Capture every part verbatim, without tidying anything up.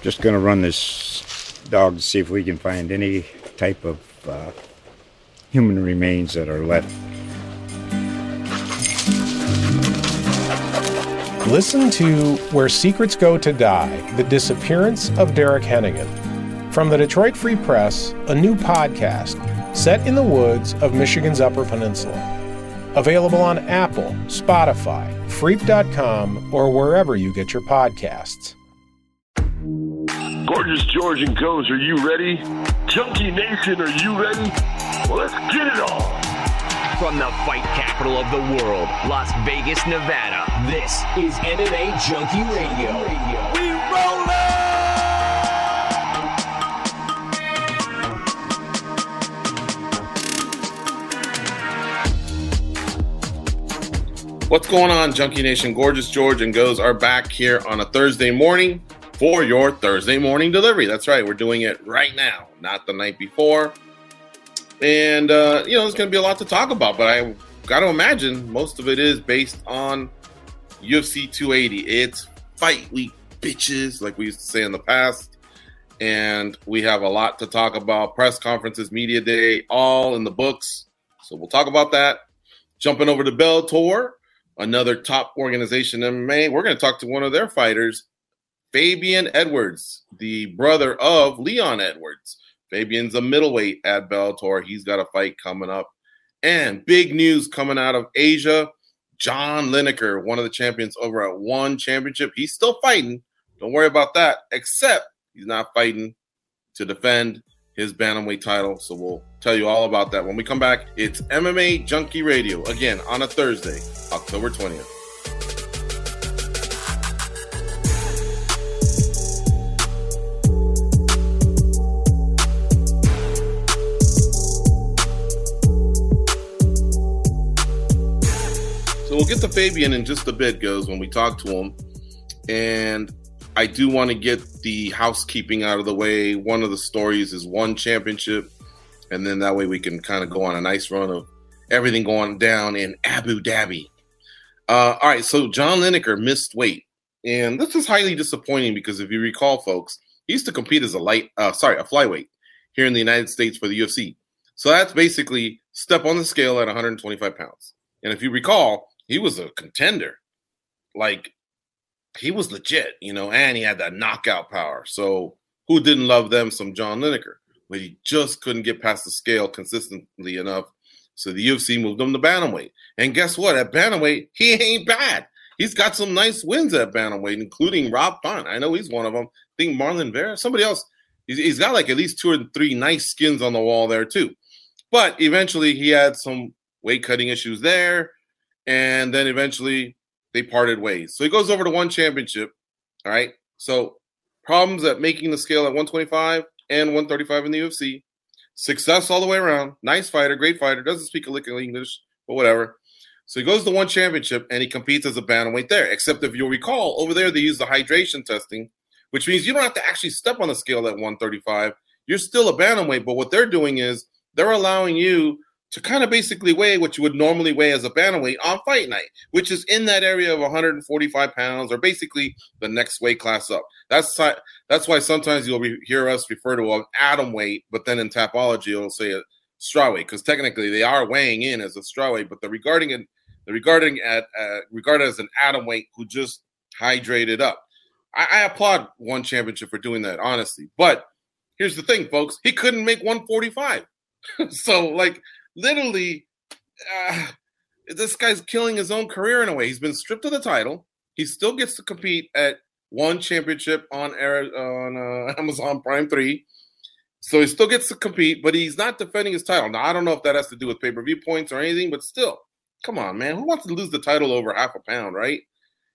Just going to run this dog to see if we can find any type of uh, human remains that are left. Listen to Where Secrets Go to Die, The Disappearance of Derek Hennigan. From the Detroit Free Press, a new podcast set in the woods of Michigan's Upper Peninsula. Available on Apple, Spotify, Freep dot com, or wherever you get your podcasts. Gorgeous George and Goes, are you ready? Junkie Nation, are you ready? Well, let's get it on. From the fight capital of the world, Las Vegas, Nevada, this is M M A Junkie Radio. We rollin'! What's going on, Junkie Nation? Gorgeous George and Goes are back here on a Thursday morning for your Thursday morning delivery. That's right. We're doing it right now, not the night before. And, uh, you know, there's going to be a lot to talk about, but I got to imagine most of it is based on U F C two eighty. It's fight week, bitches, like we used to say in the past. And we have a lot to talk about. Press conferences, media day, all in the books. So we'll talk about that. Jumping over to Bellator, another top organization in M M A. We're going to talk to one of their fighters, Fabian Edwards, the brother of Leon Edwards. Fabian's a middleweight at Bellator. He's got a fight coming up. And big news coming out of Asia, John Lineker, one of the champions over at One Championship. He's still fighting. Don't worry about that, except he's not fighting to defend his bantamweight title. So we'll tell you all about that when we come back. It's M M A Junkie Radio, again, on a Thursday, October twentieth. So we'll get to Fabian in just a bit, Goes, when we talk to him. And I do want to get the housekeeping out of the way. One of the stories is One Championship. And then that way we can kind of go on a nice run of everything going down in Abu Dhabi. Uh, all right, so John Lineker missed weight. And this is highly disappointing because if you recall, folks, he used to compete as a light, uh, sorry, a flyweight here in the United States for the U F C. So that's basically step on the scale at one hundred twenty-five pounds. And if you recall, he was a contender. Like, he was legit, you know, and he had that knockout power. So who didn't love them some John Lineker? But he just couldn't get past the scale consistently enough. So the U F C moved him to bantamweight. And guess what? At bantamweight, he ain't bad. He's got some nice wins at bantamweight, including Rob Font. I know he's one of them. I think Marlon Vera, somebody else. He's, he's got like at least two or three nice skins on the wall there too. But eventually he had some weight cutting issues there. And then eventually they parted ways. So he goes over to One Championship. All right. So problems at making the scale at one twenty-five and one thirty-five in the U F C. Success all the way around. Nice fighter, great fighter. Doesn't speak a lick of English, but whatever. So he goes to One Championship and he competes as a bantamweight there. Except if you'll recall, over there they use the hydration testing, which means you don't have to actually step on the scale at one thirty-five. You're still a bantamweight, but what they're doing is they're allowing you to kind of basically weigh what you would normally weigh as a bantamweight on fight night, which is in that area of one hundred forty-five pounds, or basically the next weight class up. That's that's why sometimes you'll re- hear us refer to an atom weight, but then in Tapology it'll say a strawweight, because technically they are weighing in as a strawweight, but the regarding it, the regarding at uh, regarded as an atom weight who just hydrated up. I, I applaud One Championship for doing that, honestly. But here's the thing, folks: he couldn't make one forty-five, so like. Literally, uh, this guy's killing his own career in a way. He's been stripped of the title. He still gets to compete at One Championship on air, on uh, Amazon Prime three. So he still gets to compete, but he's not defending his title. Now, I don't know if that has to do with pay-per-view points or anything, but still, come on, man. Who wants to lose the title over half a pound, right?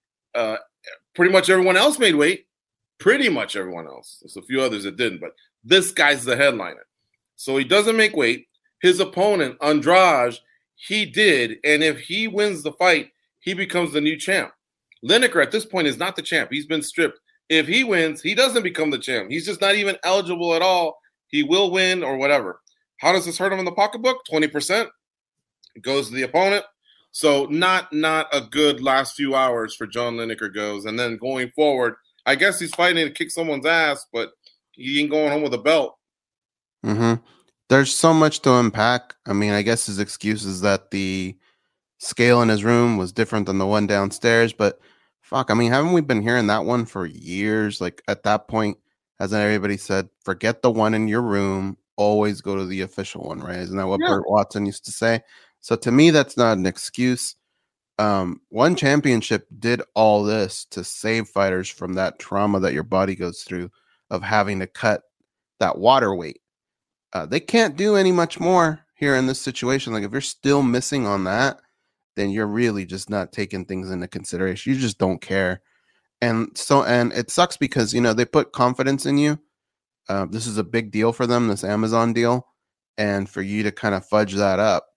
Uh, pretty much everyone else made weight. Pretty much everyone else. There's a few others that didn't, but this guy's the headliner. So he doesn't make weight. His opponent, Andrade, he did. And if he wins the fight, he becomes the new champ. Lineker at this point is not the champ. He's been stripped. If he wins, he doesn't become the champ. He's just not even eligible at all. He will win or whatever. How does this hurt him in the pocketbook? twenty percent. It goes to the opponent. So not, not a good last few hours for John Lineker Goes. And then going forward, I guess he's fighting to kick someone's ass, but he ain't going home with a belt. Mm-hmm. There's so much to unpack. I mean, I guess his excuse is that the scale in his room was different than the one downstairs, but fuck, I mean, haven't we been hearing that one for years? Like, at that point, hasn't everybody said, forget the one in your room, always go to the official one, right? Isn't that what Yeah. Burt Watson used to say? So to me, that's not an excuse. Um, one championship did all this to save fighters from that trauma that your body goes through of having to cut that water weight. Uh, they can't do any much more here in this situation. Like, if you're still missing on that, then you're really just not taking things into consideration. You just don't care. And so, and it sucks because, you know, they put confidence in you. Uh, this is a big deal for them, this Amazon deal. And for you to kind of fudge that up,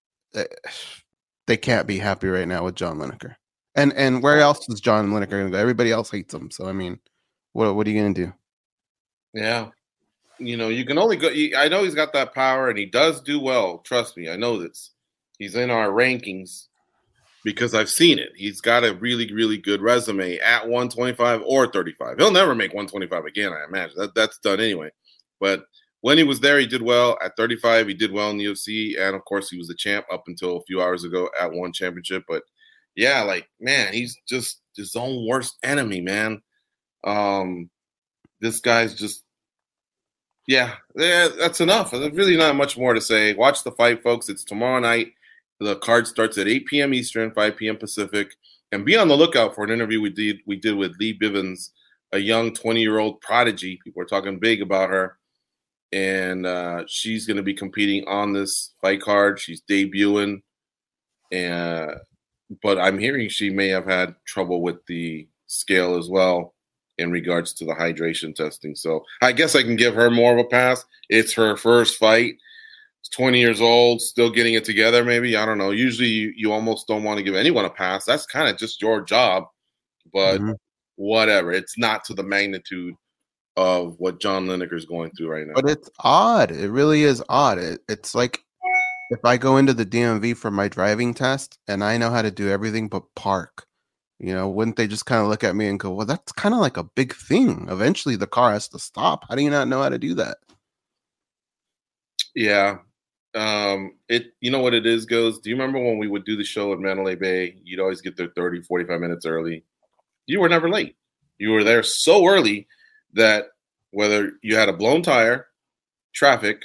they can't be happy right now with John Lineker. And and where else is John Lineker going to go? Everybody else hates him. So, I mean, what what are you going to do? Yeah. You know, you can only go. I know he's got that power, and he does do well. Trust me, I know this. He's in our rankings because I've seen it. He's got a really, really good resume at one twenty-five or thirty-five. He'll never make one twenty-five again, I imagine. That That's done anyway. But when he was there, he did well. At thirty-five, he did well in the U F C. And, of course, he was the champ up until a few hours ago at one championship. But, yeah, like, man, he's just his own worst enemy, man. Um, this guy's just, yeah, yeah, that's enough. There's really not much more to say. Watch the fight, folks. It's tomorrow night. The card starts at eight p.m. Eastern, five p.m. Pacific. And be on the lookout for an interview we did we did with Lee Bivens, a young twenty-year-old prodigy. People are talking big about her. And uh, she's going to be competing on this fight card. She's debuting. And, but I'm hearing she may have had trouble with the scale as well in regards to the hydration testing. So I guess I can give her more of a pass. It's her first fight. She's twenty years old, still getting it together maybe. I don't know. Usually you, you almost don't want to give anyone a pass. That's kind of just your job. But mm-hmm. whatever. It's not to the magnitude of what John Lineker is going through right now. But it's odd. It really is odd. It, it's like if I go into the D M V for my driving test and I know how to do everything but park, you know, wouldn't they just kind of look at me and go, well, that's kind of like a big thing. Eventually the car has to stop. How do you not know how to do that? Yeah. Um, it, you know what it is, Goes? Do you remember when we would do the show at Mandalay Bay? You'd always get there thirty, forty-five minutes early. You were never late. You were there so early that whether you had a blown tire, traffic,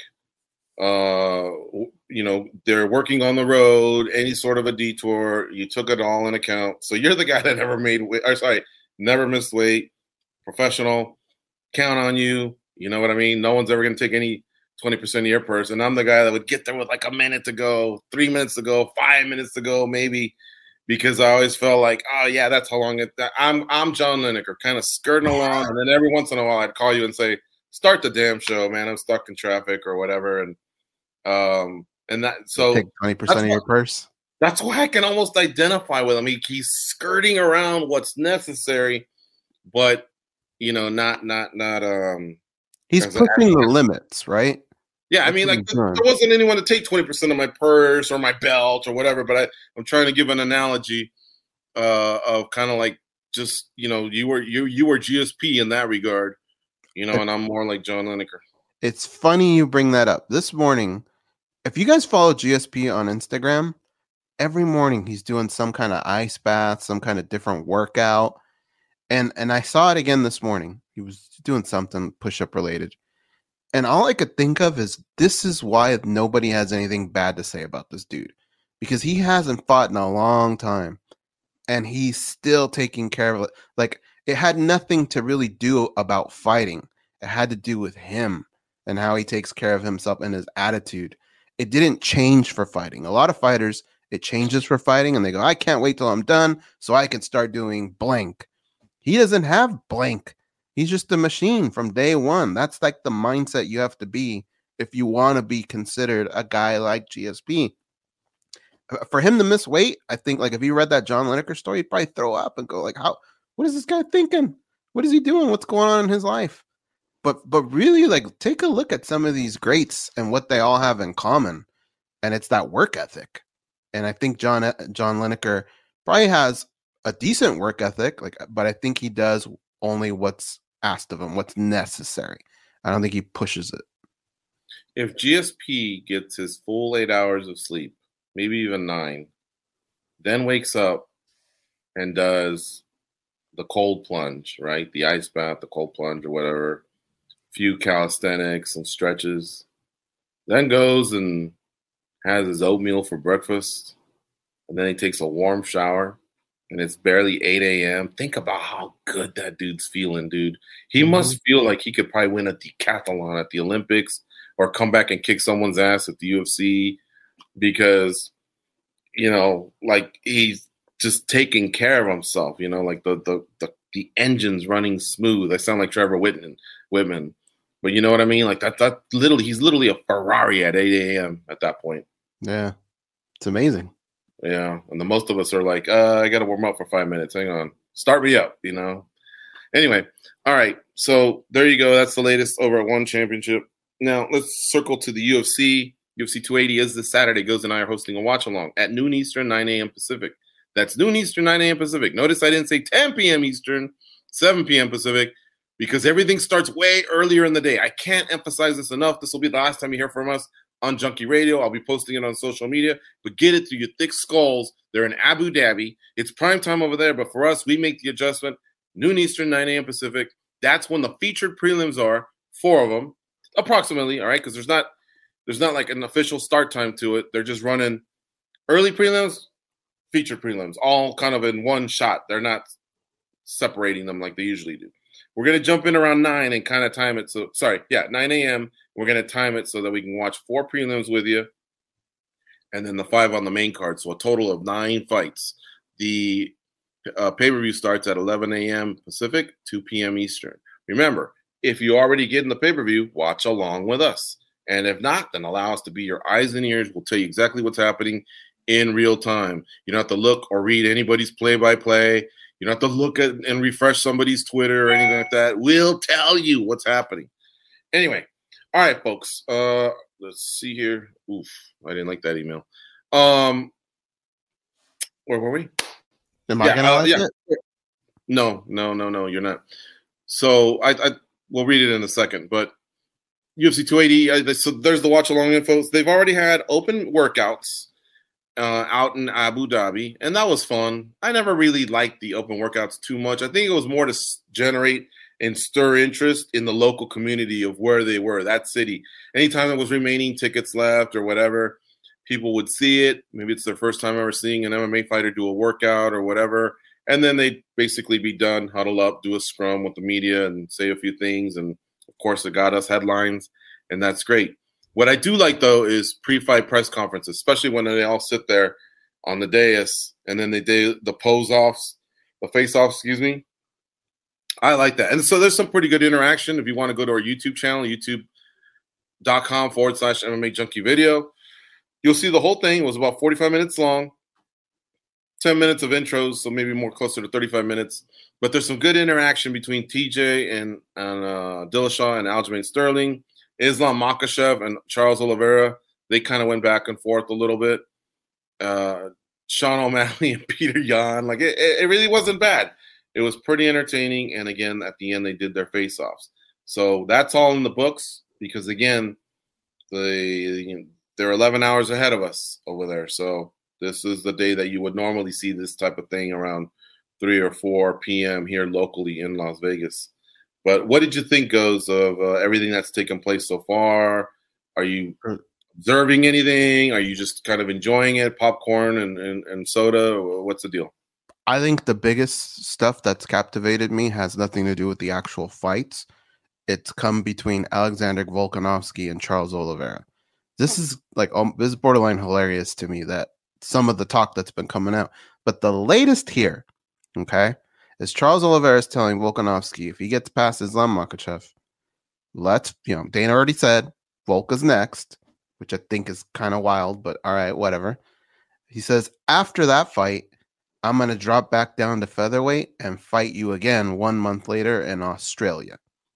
uh, you know, they're working on the road, any sort of a detour, you took it all in account. So you're the guy that never made weight, or sorry, never missed weight, professional, count on you. You know what I mean? No one's ever going to take any twenty percent of your purse. And I'm the guy that would get there with like a minute to go, three minutes to go, five minutes to go, maybe, because I always felt like, oh yeah, that's how long it, I'm, I'm John Lineker, kind of skirting along. And then every once in a while I'd call you and say, start the damn show, man. I'm stuck in traffic or whatever. And, um, And that so take twenty percent of your purse. That's why I can almost identify with him. He, he's skirting around what's necessary, but you know, not not not um. He's pushing the limits, right? Yeah, I mean, like there wasn't anyone to take twenty percent of my purse or my belt or whatever. But I, I'm trying to give an analogy uh, of kind of like just you know, you were you you were G S P in that regard, you know, and I'm more like John Lineker. It's funny you bring that up. This morning, if you guys follow G S P on Instagram, every morning he's doing some kind of ice bath, some kind of different workout. And and I saw it again this morning. He was doing something push-up related. And all I could think of is this is why nobody has anything bad to say about this dude. Because he hasn't fought in a long time. And he's still taking care of it. Like, it had nothing to really do about fighting. It had to do with him and how he takes care of himself and his attitude. It didn't change for fighting. A lot of fighters, it changes for fighting, and they go, I can't wait till I'm done so I can start doing blank. He doesn't have blank. He's just a machine from day one. That's like the mindset you have to be if you want to be considered a guy like G S P. For him to miss weight, I think, like, if you read that John Lineker story, you'd probably throw up and go, like, how, what is this guy thinking? What is he doing? What's going on in his life? But but really, like, take a look at some of these greats and what they all have in common. And it's that work ethic. And I think John John Lineker probably has a decent work ethic, like, but I think he does only what's asked of him, what's necessary. I don't think he pushes it. If G S P gets his full eight hours of sleep, maybe even nine, then wakes up and does the cold plunge, right? The ice bath, the cold plunge or whatever, few calisthenics and stretches, then goes and has his oatmeal for breakfast, and then he takes a warm shower, and it's barely eight a.m. Think about how good that dude's feeling, dude. He mm-hmm. must feel like he could probably win a decathlon at the Olympics or come back and kick someone's ass at the U F C because, you know, like he's just taking care of himself, you know, like the the the, the engine's running smooth. I sound like Trevor Whitman, Whitman. But you know what I mean? Like that, that literally, he's literally a Ferrari at eight a.m. at that point. Yeah. It's amazing. Yeah. And the most of us are like, uh, I got to warm up for five minutes. Hang on. Start me up, you know? Anyway. All right. So there you go. That's the latest over at One Championship. Now let's circle to the U F C. U F C two eighty is this Saturday. Goes and I are hosting a watch along at noon Eastern, nine a.m. Pacific. That's noon Eastern, nine a.m. Pacific. Notice I didn't say ten p.m. Eastern, seven p.m. Pacific, because everything starts way earlier in the day. I can't emphasize this enough. This will be the last time you hear from us on Junkie Radio. I'll be posting it on social media, but get it through your thick skulls. They're in Abu Dhabi. It's prime time over there, but for us, we make the adjustment. Noon Eastern, nine a.m. Pacific. That's when the featured prelims are, four of them, approximately, all right, because there's not there's not like an official start time to it. They're just running early prelims, featured prelims, all kind of in one shot. They're not separating them like they usually do. We're going to jump in around nine and kind of time it. So, sorry, yeah, nine a.m. We're going to time it so that we can watch four prelims with you and then the five on the main card. So a total of nine fights. The uh, pay-per-view starts at eleven a.m. Pacific, two p.m. Eastern. Remember, if you already get in the pay-per-view, watch along with us. And if not, then allow us to be your eyes and ears. We'll tell you exactly what's happening in real time. You don't have to look or read anybody's play-by-play. You don't have to look at and refresh somebody's Twitter or anything like that. We'll tell you what's happening. Anyway, all right, folks. Uh, let's see here. Oof, I didn't like that email. Um, where were we? Am I yeah, gonna uh, like yeah. it? No, no, no, no. You're not. So I, I we'll read it in a second. But U F C two eighty. I, so there's the watch along info. They've already had open workouts Uh, out in Abu Dhabi, and that was fun. I never really liked the open workouts too much. I think it was more to s- generate and stir interest in the local community of where they were, that city. Anytime there was remaining tickets left or whatever, people would see it. Maybe it's their first time ever seeing an M M A fighter do a workout or whatever, and then they'd basically be done, huddle up, do a scrum with the media and say a few things, and of course it got us headlines, and that's great. What I do like, though, is pre-fight press conferences, especially when they all sit there on the dais and then they do the pose-offs, the face-offs, excuse me. I like that. And so there's some pretty good interaction. If you want to go to our YouTube channel, youtube.com forward slash MMA Junkie Video, you'll see the whole thing. It was about forty-five minutes long, ten minutes of intros, so maybe more closer to thirty-five minutes. But there's some good interaction between T J and, and uh, Dillashaw and Aljamain Sterling. Islam Makhachev and Charles Oliveira, they kind of went back and forth a little bit. Uh, Sean O'Malley and Peter Yan, like it, it really wasn't bad. It was pretty entertaining. And again, at the end, they did their face-offs. So that's all in the books because, again, they, you know, they're eleven hours ahead of us over there. So this is the day that you would normally see this type of thing around three or four p.m. here locally in Las Vegas. But what did you think, Goes, of uh, everything that's taken place so far? Are you observing anything? Are you just kind of enjoying it, popcorn and, and, and soda? What's the deal? I think the biggest stuff that's captivated me has nothing to do with the actual fights. It's come between Alexander Volkanovski and Charles Oliveira. This is like um, this is borderline hilarious to me that some of the talk that's been coming out. But the latest here, okay, is Charles Oliveira is telling Volkanovski if he gets past Islam Makhachev, let's, you know, Dana already said Volka's next, which I think is kind of wild, but all right, whatever. He says, after that fight, I'm going to drop back down to featherweight and fight you again one month later in Australia.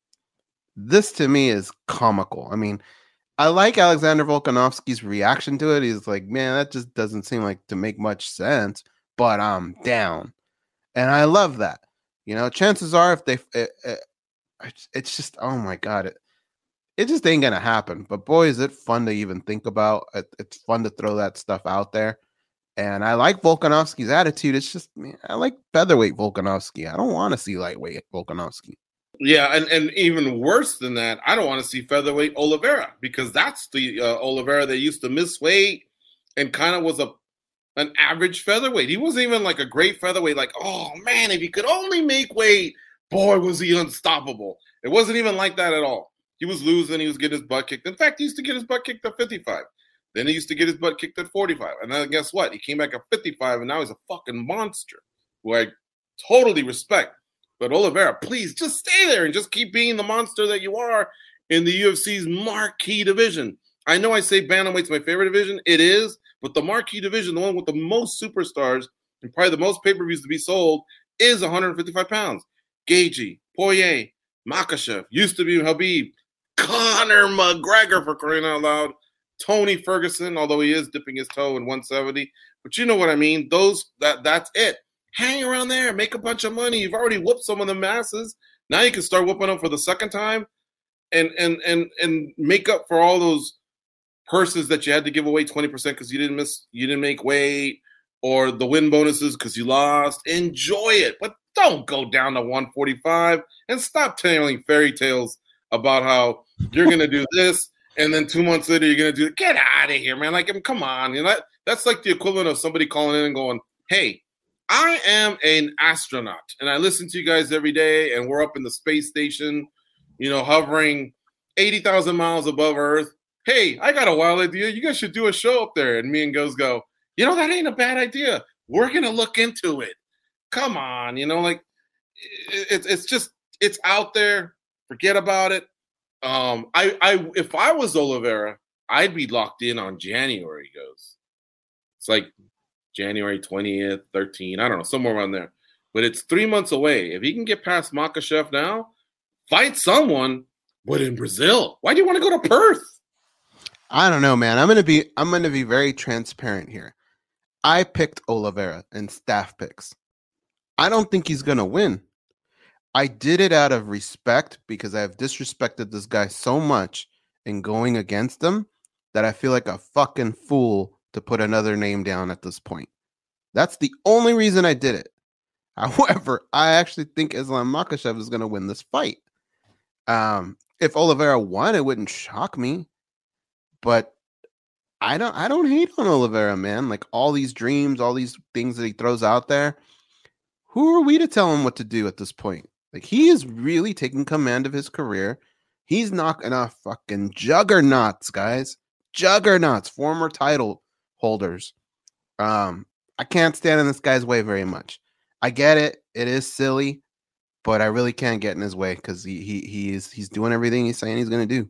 This to me is comical. I mean, I like Alexander Volkanovski's reaction to it. He's like, man, that just doesn't seem like to make much sense, but I'm down. And I love that You know, chances are if they, it, it, it's just, oh my God, it, it just ain't going to happen. But boy, is it fun to even think about. It, it's fun to throw that stuff out there. And I like Volkanovski's attitude. It's just, man, I like featherweight Volkanovski. I don't want to see lightweight Volkanovski. Yeah, and, and even worse than that, I don't want to see featherweight Oliveira, because that's the uh, Oliveira that used to miss weight and kind of was a an average featherweight. He wasn't even like a great featherweight. Like, oh man, if he could only make weight, boy, was he unstoppable. It wasn't even like that at all. He was losing. He was getting his butt kicked. In fact, he used to get his butt kicked at fifty-five. Then he used to get his butt kicked at forty-five. And then guess what? He came back at fifty-five, and now he's a fucking monster, who I totally respect. But Oliveira, please just stay there and just keep being the monster that you are in the U F C's marquee division. I know I say bantamweight's my favorite division. It is. But the marquee division, the one with the most superstars and probably the most pay-per-views to be sold, is one hundred fifty-five pounds. Gaethje, Poirier, Makhachev, used to be Khabib, Conor McGregor, for crying out loud, Tony Ferguson, although he is dipping his toe in one seventy. But you know what I mean. Those that That's it. Hang around there. Make a bunch of money. You've already whooped some of the masses. Now you can start whooping them for the second time and and and and make up for all those purses that you had to give away twenty percent because you didn't miss, you didn't make weight, or the win bonuses because you lost. Enjoy it, but don't go down to one forty-five and stop telling fairy tales about how you're going to do this and then two months later you're going to do it. Get out of here, man. Like, come on. You know, that, that's like the equivalent of somebody calling in and going, hey, I am an astronaut and I listen to you guys every day and we're up in the space station, you know, hovering eighty thousand miles above Earth. Hey, I got a wild idea. You guys should do a show up there. And me and Goes go, you know, that ain't a bad idea. We're going to look into it. Come on. You know, like it, it's just, it's out there. Forget about it. Um, I, I, if I was Oliveira, I'd be locked in on January, Goes. It's like January twentieth, thirteenth, I don't know, somewhere around there. But it's three months away. If he can get past Makhachev now, fight someone, but in Brazil. Why do you want to go to Perth? I don't know, man. I'm gonna be I'm gonna be very transparent here. I picked Oliveira in staff picks. I don't think he's gonna win. I did it out of respect because I have disrespected this guy so much in going against him that I feel like a fucking fool to put another name down at this point. That's the only reason I did it. However, I actually think Islam Makhachev is gonna win this fight. Um, if Oliveira won, it wouldn't shock me. But I don't I don't hate on Oliveira, man. Like all these dreams, all these things that he throws out there. Who are we to tell him what to do at this point? Like he is really taking command of his career. He's knocking off fucking juggernauts, guys. Juggernauts, former title holders. Um, I can't stand in this guy's way very much. I get it. It is silly, but I really can't get in his way because he he he is he's doing everything he's saying he's gonna do.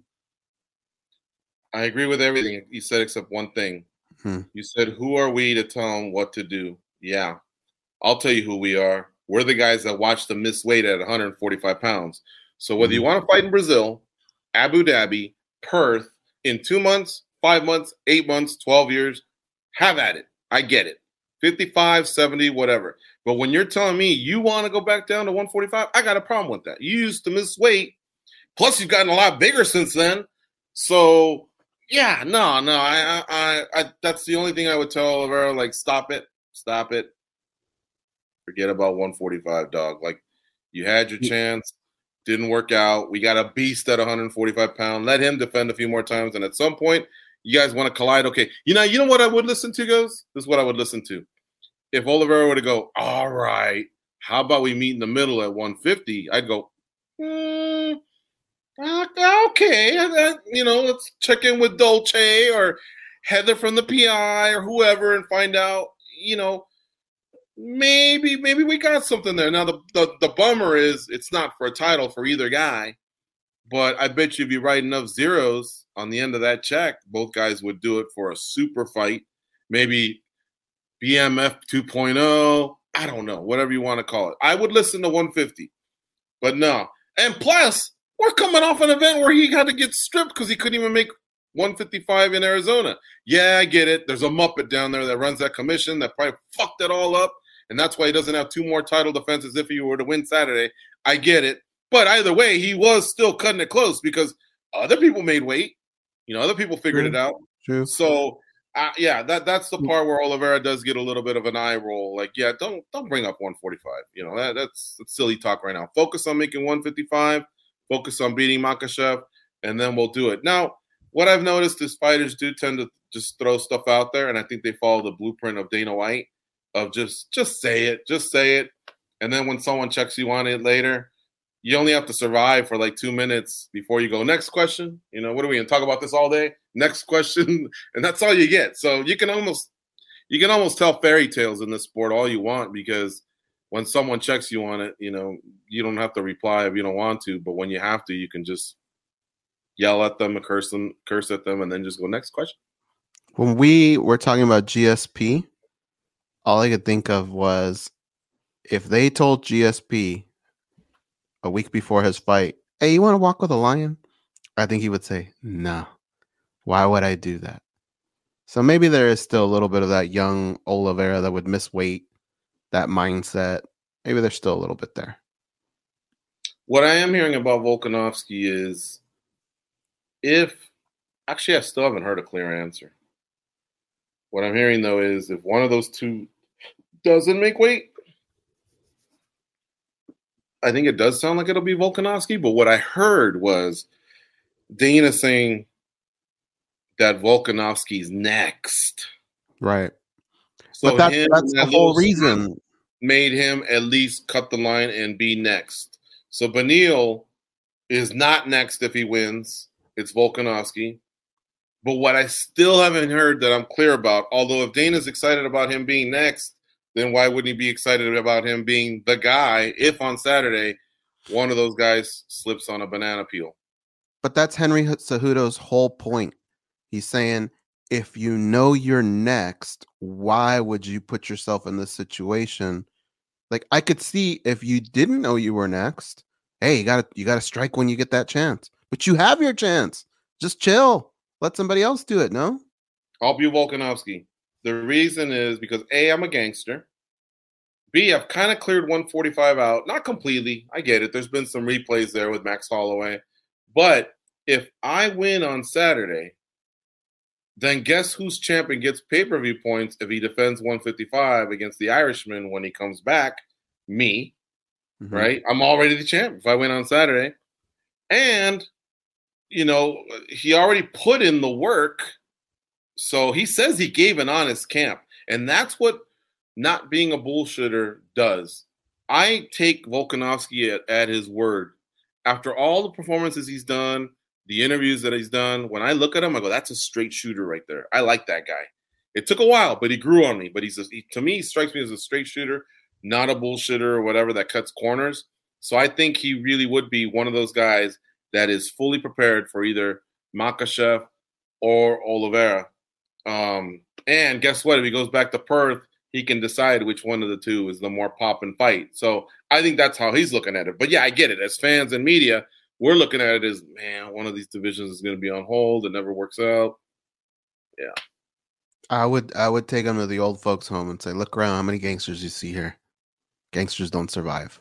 I agree with everything you said except one thing. Hmm. You said, who are we to tell them what to do? Yeah, I'll tell you who we are. We're the guys that watch them miss weight at one hundred forty-five pounds. So whether hmm you want to fight in Brazil, Abu Dhabi, Perth, in two months, five months, eight months, twelve years, have at it. I get it. fifty-five, seventy, whatever. But when you're telling me you want to go back down to one forty-five, I got a problem with that. You used to miss weight. Plus, you've gotten a lot bigger since then. So... yeah, no, no. I, I, I, that's the only thing I would tell Oliveira. Like, stop it, stop it. Forget about one forty-five, dog. Like, you had your chance, didn't work out. We got a beast at one forty-five pounds. Let him defend a few more times, and at some point, you guys want to collide. Okay, you know, you know what I would listen to, Goes? This is what I would listen to. If Oliveira were to go, all right, how about we meet in the middle at one fifty? I'd go, hmm. Uh, okay, uh, you know, let's check in with Dolce or Heather from the P I or whoever and find out, you know, maybe maybe we got something there. Now, the, the, the bummer is it's not for a title for either guy, but I bet you if you write enough zeros on the end of that check, both guys would do it for a super fight, maybe B M F two point oh, I don't know, whatever you want to call it. I would listen to one fifty, but no. And plus, we're coming off an event where he had to get stripped because he couldn't even make one fifty-five in Arizona. Yeah, I get it. There's a Muppet down there that runs that commission that probably fucked it all up. and that's why he doesn't have two more title defenses if he were to win Saturday. I get it. But either way, he was still cutting it close because other people made weight. You know, other people figured True. it out. True. So, uh, yeah, that that's the part where Oliveira does get a little bit of an eye roll. Like, yeah, don't don't bring up one forty-five. You know, that, that's, that's silly talk right now. Focus on making one fifty-five. Focus on beating Makhachev, and then we'll do it. Now, what I've noticed is fighters do tend to just throw stuff out there, and I think they follow the blueprint of Dana White of just just say it, just say it, and then when someone checks you on it later, you only have to survive for like two minutes before you go, next question. You know, what are we going to talk about this all day? Next question. And that's all you get. So you can almost you can almost tell fairy tales in this sport all you want, because when someone checks you on it, you know, you don't have to reply if you don't want to. But when you have to, you can just yell at them, curse them, curse at them, and then just go, next question. When we were talking about G S P, all I could think of was if they told G S P a week before his fight, hey, you want to walk with a lion? I think he would say, no. Why would I do that? So maybe there is still a little bit of that young Oliveira that would miss weight, that mindset. Maybe there's still a little bit there. What I am hearing about Volkanovski is if – actually, I still haven't heard a clear answer. What I'm hearing, though, is if one of those two doesn't make weight, I think it does sound like it'll be Volkanovski. But what I heard was Dana saying that Volkanovski's next. Right. So but that's, him, that's the that whole reason. Made him at least cut the line and be next. So Beneil is not next if he wins. It's Volkanovski. But what I still haven't heard that I'm clear about, although if Dana's excited about him being next, then why wouldn't he be excited about him being the guy if on Saturday one of those guys slips on a banana peel? But that's Henry Cejudo's whole point. He's saying, if you know you're next, why would you put yourself in this situation? Like, I could see if you didn't know you were next, hey, you gotta you gotta strike when you get that chance. But you have your chance. Just chill. Let somebody else do it, no? I'll be Volkanovski. The reason is because A, I'm a gangster. B, I've kind of cleared one forty-five out. Not completely. I get it. There's been some replays there with Max Holloway. But if I win on Saturday, then guess whose champion gets pay-per-view points if he defends one fifty-five against the Irishman when he comes back? Me. Mm-hmm. Right? I'm already the champ if I win on Saturday. And, you know, he already put in the work. So he says he gave an honest camp. And that's what not being a bullshitter does. I take Volkanovski at, at his word. After all the performances he's done, the interviews that he's done, when I look at him, I go, that's a straight shooter right there. I like that guy. It took a while, but he grew on me. But he's a, he, to me, he strikes me as a straight shooter, not a bullshitter or whatever that cuts corners. So I think he really would be one of those guys that is fully prepared for either Makhachev or Oliveira. Um, and guess what? If he goes back to Perth, he can decide which one of the two is the more pop and fight. So I think that's how he's looking at it. But yeah, I get it. As fans and media, we're looking at it as, man, one of these divisions is going to be on hold. It never works out. Yeah. I would I would take him to the old folks' home and say, look around, how many gangsters you see here? Gangsters don't survive.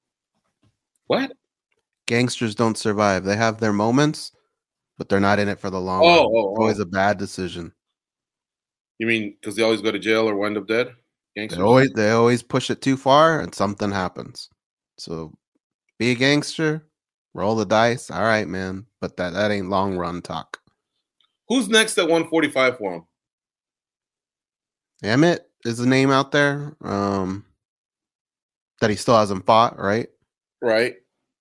What? Gangsters don't survive. They have their moments, but they're not in it for the long oh, run. Oh, it's oh. always a bad decision. You mean because they always go to jail or wind up dead? Gangsters? They always, they always push it too far and something happens. So be a gangster, roll the dice. All right, man. But that, that ain't long run talk. Who's next at one forty-five for him? Emmett is the name out there. Um, that he still hasn't fought, right? Right.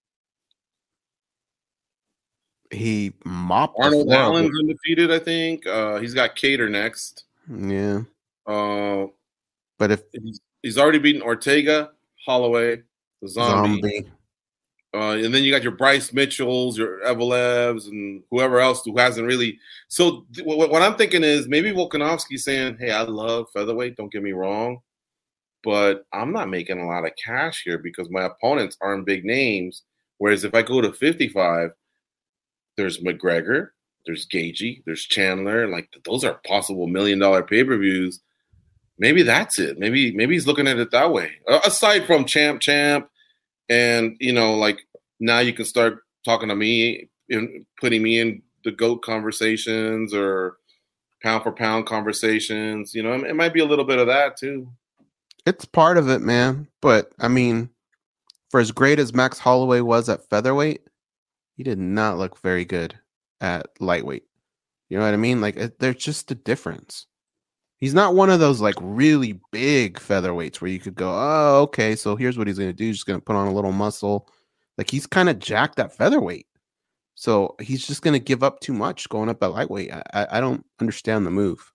He mopped Arnold Allen's undefeated, I think. Uh, he's got Cater next. Yeah. Uh, but if he's, he's already beaten Ortega, Holloway, the zombie. zombie. Uh, and then you got your Bryce Mitchells, your Evelevs, and whoever else who hasn't really. So th- what, what I'm thinking is maybe Volkanovski's saying, hey, I love featherweight, don't get me wrong, but I'm not making a lot of cash here because my opponents aren't big names. Whereas if I go to fifty-five, there's McGregor, there's Gaethje, there's Chandler. Like, those are possible million-dollar pay-per-views. maybe that's it. Maybe maybe he's looking at it that way. Uh, aside from champ, champ, and you know, like now you can start talking to me and putting me in the GOAT conversations or pound for pound conversations. You know, it might be a little bit of that too. It's part of it, man. But I mean, for as great as Max Holloway was at featherweight, he did not look very good at lightweight. You know what I mean? Like, it, there's just a difference. He's not one of those like really big featherweights where you could go, oh, okay, so here's what he's going to do. He's just going to put on a little muscle. Like, he's kind of jacked at featherweight. So he's just going to give up too much going up at lightweight. I, I don't understand the move.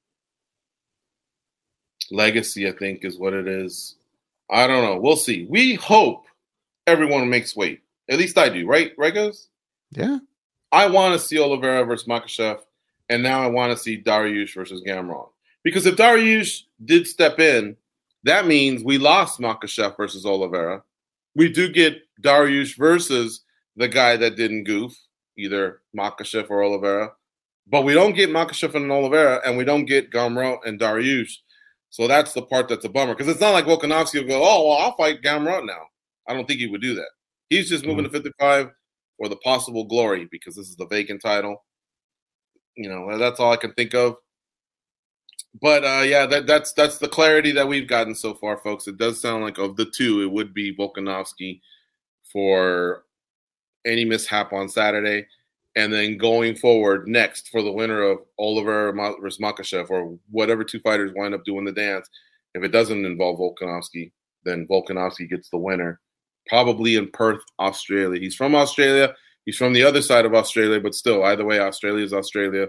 Legacy, I think, is what it is. I don't know. We'll see. We hope everyone makes weight. At least I do, right? Right, guys? Yeah. I want to see Oliveira versus Makhachev, and now I want to see Dariush versus Gamrot. Because if Dariush did step in, that means we lost Makhachev versus Oliveira. We do get Dariush versus the guy that didn't goof, either Makhachev or Oliveira. But we don't get Makhachev and Oliveira, and we don't get Gamrot and Dariush. So that's the part that's a bummer. Because it's not like Volkanovski will go, oh, well, I'll fight Gamrot now. I don't think he would do that. He's just moving mm-hmm. to fifty-five for the possible glory because this is the vacant title. You know, that's all I can think of. But, uh, yeah, that, that's that's the clarity that we've gotten so far, folks. It does sound like of the two, it would be Volkanovski for any mishap on Saturday. And then going forward next for the winner of Oliveira versus Makhachev or whatever two fighters wind up doing the dance. If it doesn't involve Volkanovski, then Volkanovski gets the winner. Probably in Perth, Australia. He's from Australia. He's from the other side of Australia, but still, either way, Australia is Australia.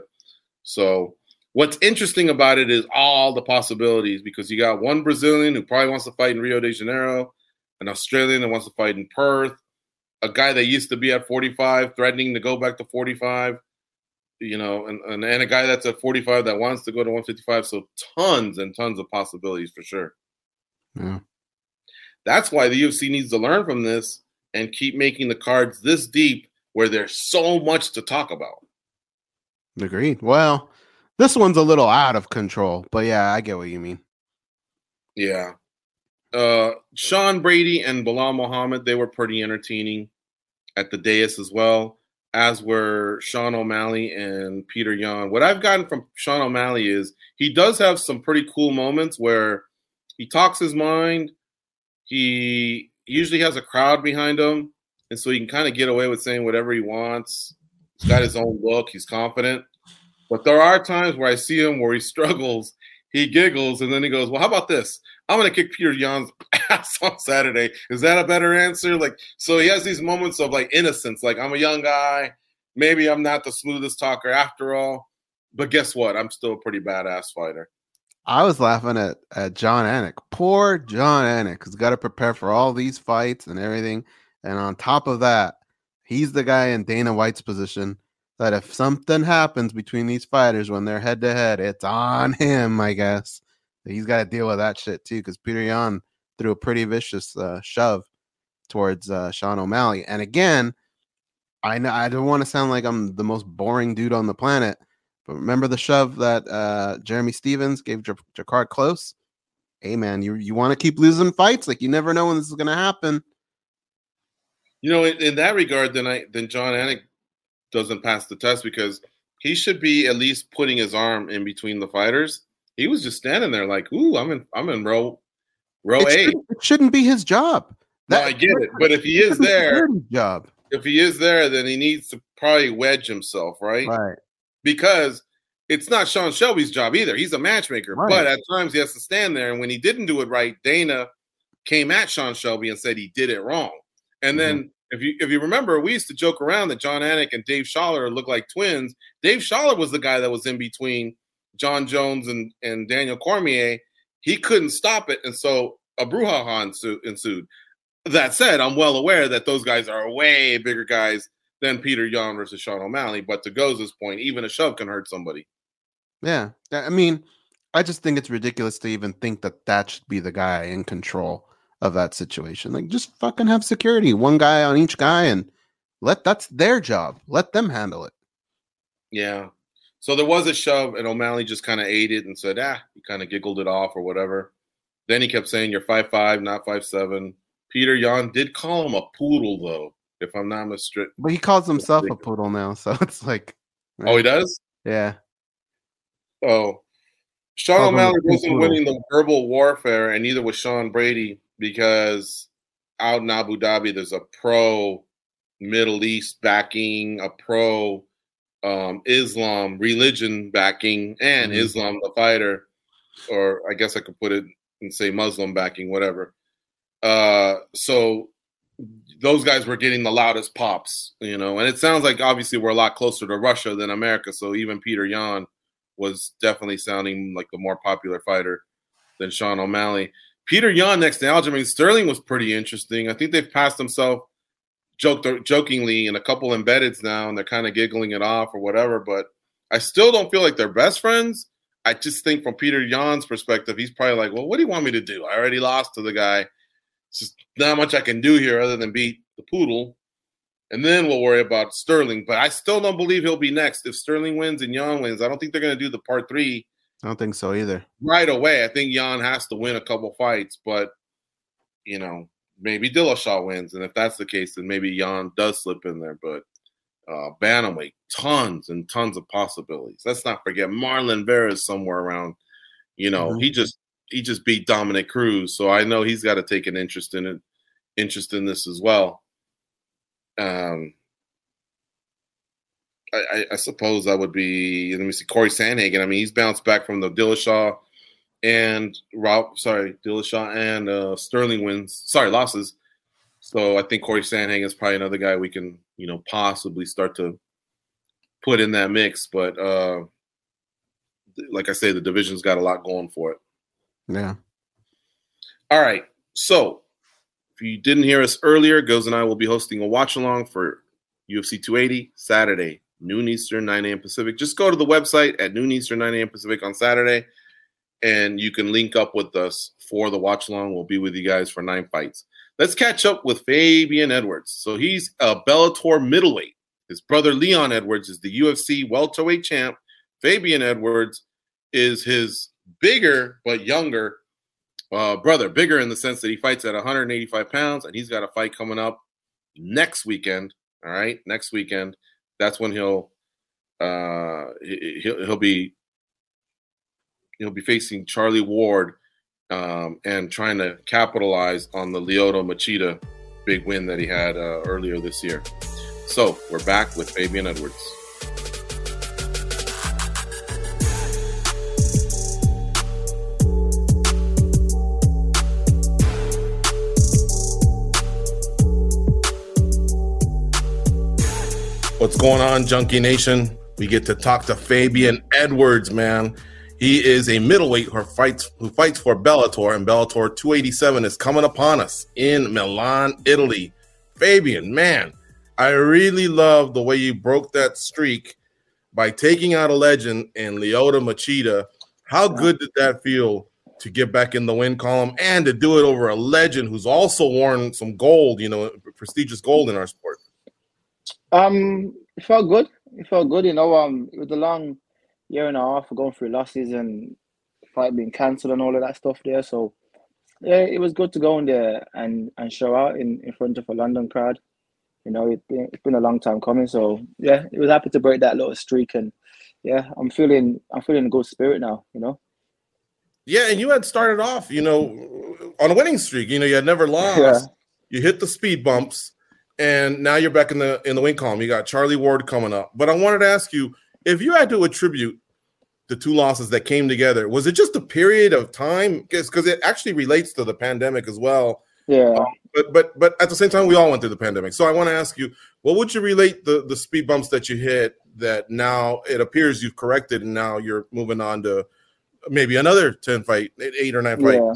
So what's interesting about it is all the possibilities because you got one Brazilian who probably wants to fight in Rio de Janeiro, an Australian that wants to fight in Perth, a guy that used to be at forty-five threatening to go back to forty-five, you know, and, and, and a guy that's at forty-five that wants to go to one fifty-five. So tons and tons of possibilities for sure. Yeah. That's why the U F C needs to learn from this and keep making the cards this deep where there's so much to talk about. Agreed. Well, this one's a little out of control, but yeah, I get what you mean. Yeah. Uh, Sean Brady and Bilal Muhammad, they were pretty entertaining at the dais as well, as were Sean O'Malley and Peter Yan. What I've gotten from Sean O'Malley is he does have some pretty cool moments where he talks his mind. He usually has a crowd behind him, and so he can kind of get away with saying whatever he wants. He's got his own look. He's confident. But there are times where I see him where he struggles, he giggles, and then he goes, well, how about this? I'm going to kick Peter Yan's ass on Saturday. Is that a better answer? Like, so he has these moments of, like, innocence. Like, I'm a young guy. Maybe I'm not the smoothest talker after all. But guess what? I'm still a pretty badass fighter. I was laughing at, at John Anik. Poor John Anik, who's got to prepare for all these fights and everything. And on top of that, he's the guy in Dana White's position that if something happens between these fighters when they're head-to-head, it's on him, I guess. He's got to deal with that shit, too, because Peter Yan threw a pretty vicious uh, shove towards uh, Sean O'Malley. And again, I know I don't want to sound like I'm the most boring dude on the planet, but remember the shove that uh, Jeremy Stevens gave J- Jakar Close? Hey, man, you you want to keep losing fights? Like, you never know when this is going to happen. You know, in, in that regard, then I then John Anik doesn't pass the test because he should be at least putting his arm in between the fighters. He was just standing there like, ooh, I'm in I'm in row row it A. Shouldn't, it shouldn't be his job. That, no, I get it. But if he is there, job. if he is there, then he needs to probably wedge himself, right? Right. Because it's not Sean Shelby's job either. He's a matchmaker. Right. But at times he has to stand there. And when he didn't do it right, Dana came at Sean Shelby and said he did it wrong. And mm-hmm. then if you if you remember, we used to joke around that John Anik and Dave Schaller look like twins. Dave Schaller was the guy that was in between John Jones and, and Daniel Cormier. He couldn't stop it. And so a brouhaha ensued. That said, I'm well aware that those guys are way bigger guys than Peter Yan versus Sean O'Malley. But to Goza's point, even a shove can hurt somebody. Yeah. I mean, I just think it's ridiculous to even think that that should be the guy in control of that situation. Like, just fucking have security. One guy on each guy and let that's their job. Let them handle it. Yeah. So there was a shove, and O'Malley just kind of ate it and said, ah, he kind of giggled it off or whatever. Then he kept saying, you're five five, not five seven. Peter Yan did call him a poodle, though, if I'm not mistaken. But he calls himself a poodle now, so it's like. Oh, he does? Yeah. Oh. Sean Call O'Malley him a wasn't poodle. winning the verbal warfare, and neither was Sean Brady, because out in Abu Dhabi, there's a pro Middle East backing, a pro um, Islam religion backing, and Mhm. Islam the fighter, or I guess I could put it and say Muslim backing, whatever. Uh, so those guys were getting the loudest pops, you know, and it sounds like obviously we're a lot closer to Russia than America. So even Peter Yan was definitely sounding like the more popular fighter than Sean O'Malley. Peter Yan next to Aljamain Sterling was pretty interesting. I think they've passed himself joked jokingly in a couple embeddeds now, and they're kind of giggling it off or whatever. But I still don't feel like they're best friends. I just think from Peter Yan's perspective, he's probably like, well, what do you want me to do? I already lost to the guy. It's just not much I can do here other than beat the poodle. And then we'll worry about Sterling. But I still don't believe he'll be next. If Sterling wins and Yan wins, I don't think they're going to do the part three I don't think so either. right away. I think Yan has to win a couple fights. But, you know, maybe Dillashaw wins. And if that's the case, then maybe Yan does slip in there. But uh, Bantamweight, tons and tons of possibilities. Let's not forget Marlon Vera is somewhere around. You know, Mhm. he just he just beat Dominic Cruz. So I know he's got to take an interest in it, interest in this as well. Um, I, I, I suppose that would be, let me see, Corey Sandhagen. I mean, he's bounced back from the Dillashaw and Rob, sorry, Dillashaw and uh, Sterling wins, sorry, losses. So I think Corey Sandhagen is probably another guy we can, you know, possibly start to put in that mix. But uh, like I say, the division's got a lot going for it. Yeah. All right. So if you didn't hear us earlier, Goz and I will be hosting a watch along for U F C two eighty Saturday, noon Eastern, nine a.m. Pacific. Just go to the website at noon Eastern, nine a.m. Pacific on Saturday, and you can link up with us for the watch along. We'll be with you guys for nine fights. Let's catch up with Fabian Edwards. So he's a Bellator middleweight. His brother Leon Edwards is the U F C welterweight champ. Fabian Edwards is his bigger but younger uh, brother. Bigger in the sense that he fights at one hundred eighty-five pounds, and he's got a fight coming up next weekend. All right, next weekend. That's when he'll uh, he'll he'll be he'll be facing Charlie Ward um, and trying to capitalize on the Lyoto Machida big win that he had uh, earlier this year. So we're back with Fabian Edwards. What's going on, Junkie Nation? We get to talk to Fabian Edwards, man. He is a middleweight who fights who fights for Bellator, and Bellator two eighty-seven is coming upon us in Milan, Italy. Fabian, man, I really love the way you broke that streak by taking out a legend in Lyoto Machida. How good did that feel to get back in the win column and to do it over a legend who's also worn some gold, you know, prestigious gold in our sport? Um, it felt good. It felt good, you know. Um, it was a long year and a half of going through losses and fight being cancelled and all of that stuff there. So yeah, it was good to go in there and, and show out in, in front of a London crowd. You know, it, it's been a long time coming. So yeah, it was happy to break that little streak, and yeah, I'm feeling I'm feeling a good spirit now. You know. Yeah, and you had started off, you know, on a winning streak. You know, you had never lost. Yeah. You hit the speed bumps. And now you're back in the in the win column. You got Charlie Ward coming up. But I wanted to ask you, if you had to attribute the two losses that came together, was it just a period of time? Because it actually relates to the pandemic as well. Yeah. Um, but but but at the same time, we all went through the pandemic. So I want to ask you, what would you relate the, the speed bumps that you hit that now it appears you've corrected and now you're moving on to maybe another ten fight, eight or nine fight? Yeah.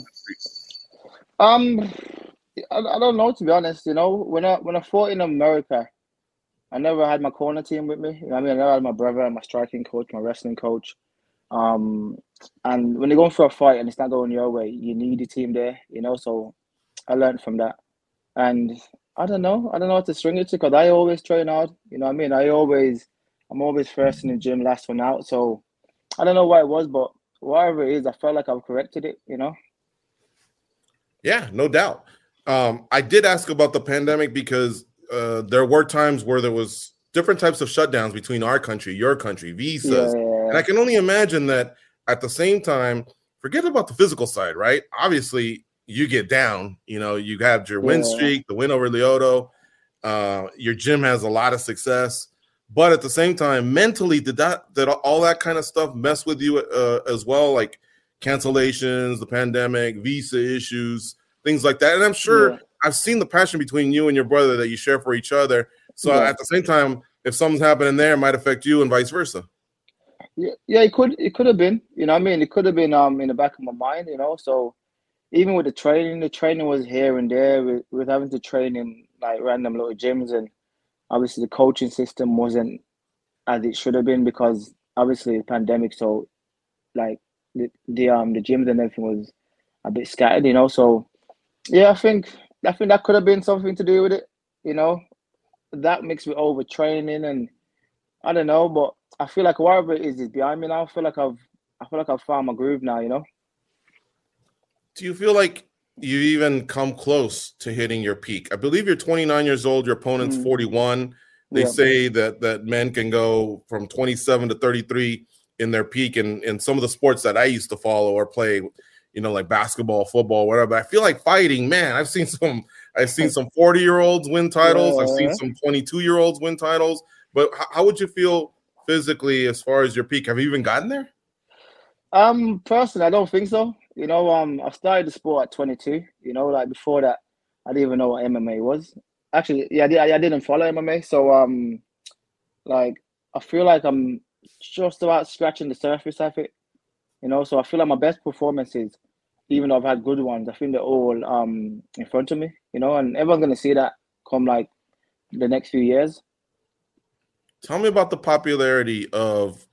Um. I, I don't know, to be honest. You know, when I when I fought in America, I never had my corner team with me. You know what I mean? I never had my brother, my striking coach, my wrestling coach. Um, and when you're going for a fight and it's not going your way, you need a team there. You know, so I learned from that. And I don't know, I don't know what to string it to, because I always train hard. You know what I mean? I always, I'm always first in the gym, last one out. So I don't know why it was, but whatever it is, I felt like I've corrected it, you know? Yeah, no doubt. Um, I did ask about the pandemic because uh, there were times where there was different types of shutdowns between our country, your country, visas. Yeah, yeah, yeah. And I can only imagine that at the same time, forget about the physical side, right? Obviously, you get down, you know, you have your win Yeah. streak, the win over Lyoto. Uh, your gym has a lot of success. But at the same time, mentally, did that, did all that kind of stuff mess with you uh, as well? Like cancellations, the pandemic, visa issues, things like that. And I'm sure Yeah. I've seen the passion between you and your brother that you share for each other. So Yeah. at the same time, if something's happening there, it might affect you and vice versa. Yeah, yeah, it could it could have been, you know what I mean? It could have been um in the back of my mind, you know. So even with the training, the training was here and there with, with having to train in like random little gyms, and obviously the coaching system wasn't as it should have been because obviously the pandemic, so like the, the um the gyms and everything was a bit scattered, you know. So yeah, I think I think that could have been something to do with it, you know. That mixed with overtraining and I don't know, but I feel like whatever it is is behind me now. I feel like I've I feel like I've found my groove now, you know. Do you feel like you even come close to hitting your peak? I believe you're twenty-nine years old. Your opponent's Mm. forty-one. They Yeah. say that that men can go from twenty-seven to thirty-three in their peak. And in some of the sports that I used to follow or play, you know, like basketball, football, whatever. I feel like fighting, man. I've seen some. I've seen some forty-year-olds win titles. I've seen Yeah. some twenty-two-year-olds win titles. But how, how would you feel physically as far as your peak? Have you even gotten there? Um, personally, I don't think so. You know, um, I started the sport at twenty-two. You know, like before that, I didn't even know what M M A was. Actually, yeah, I, did, I didn't follow M M A, so um, like I feel like I'm just about scratching the surface of it. You know, so I feel like my best performances, even though I've had good ones, I think they're all um in front of me. You know, and everyone's gonna see that come like the next few years. Tell me about the popularity of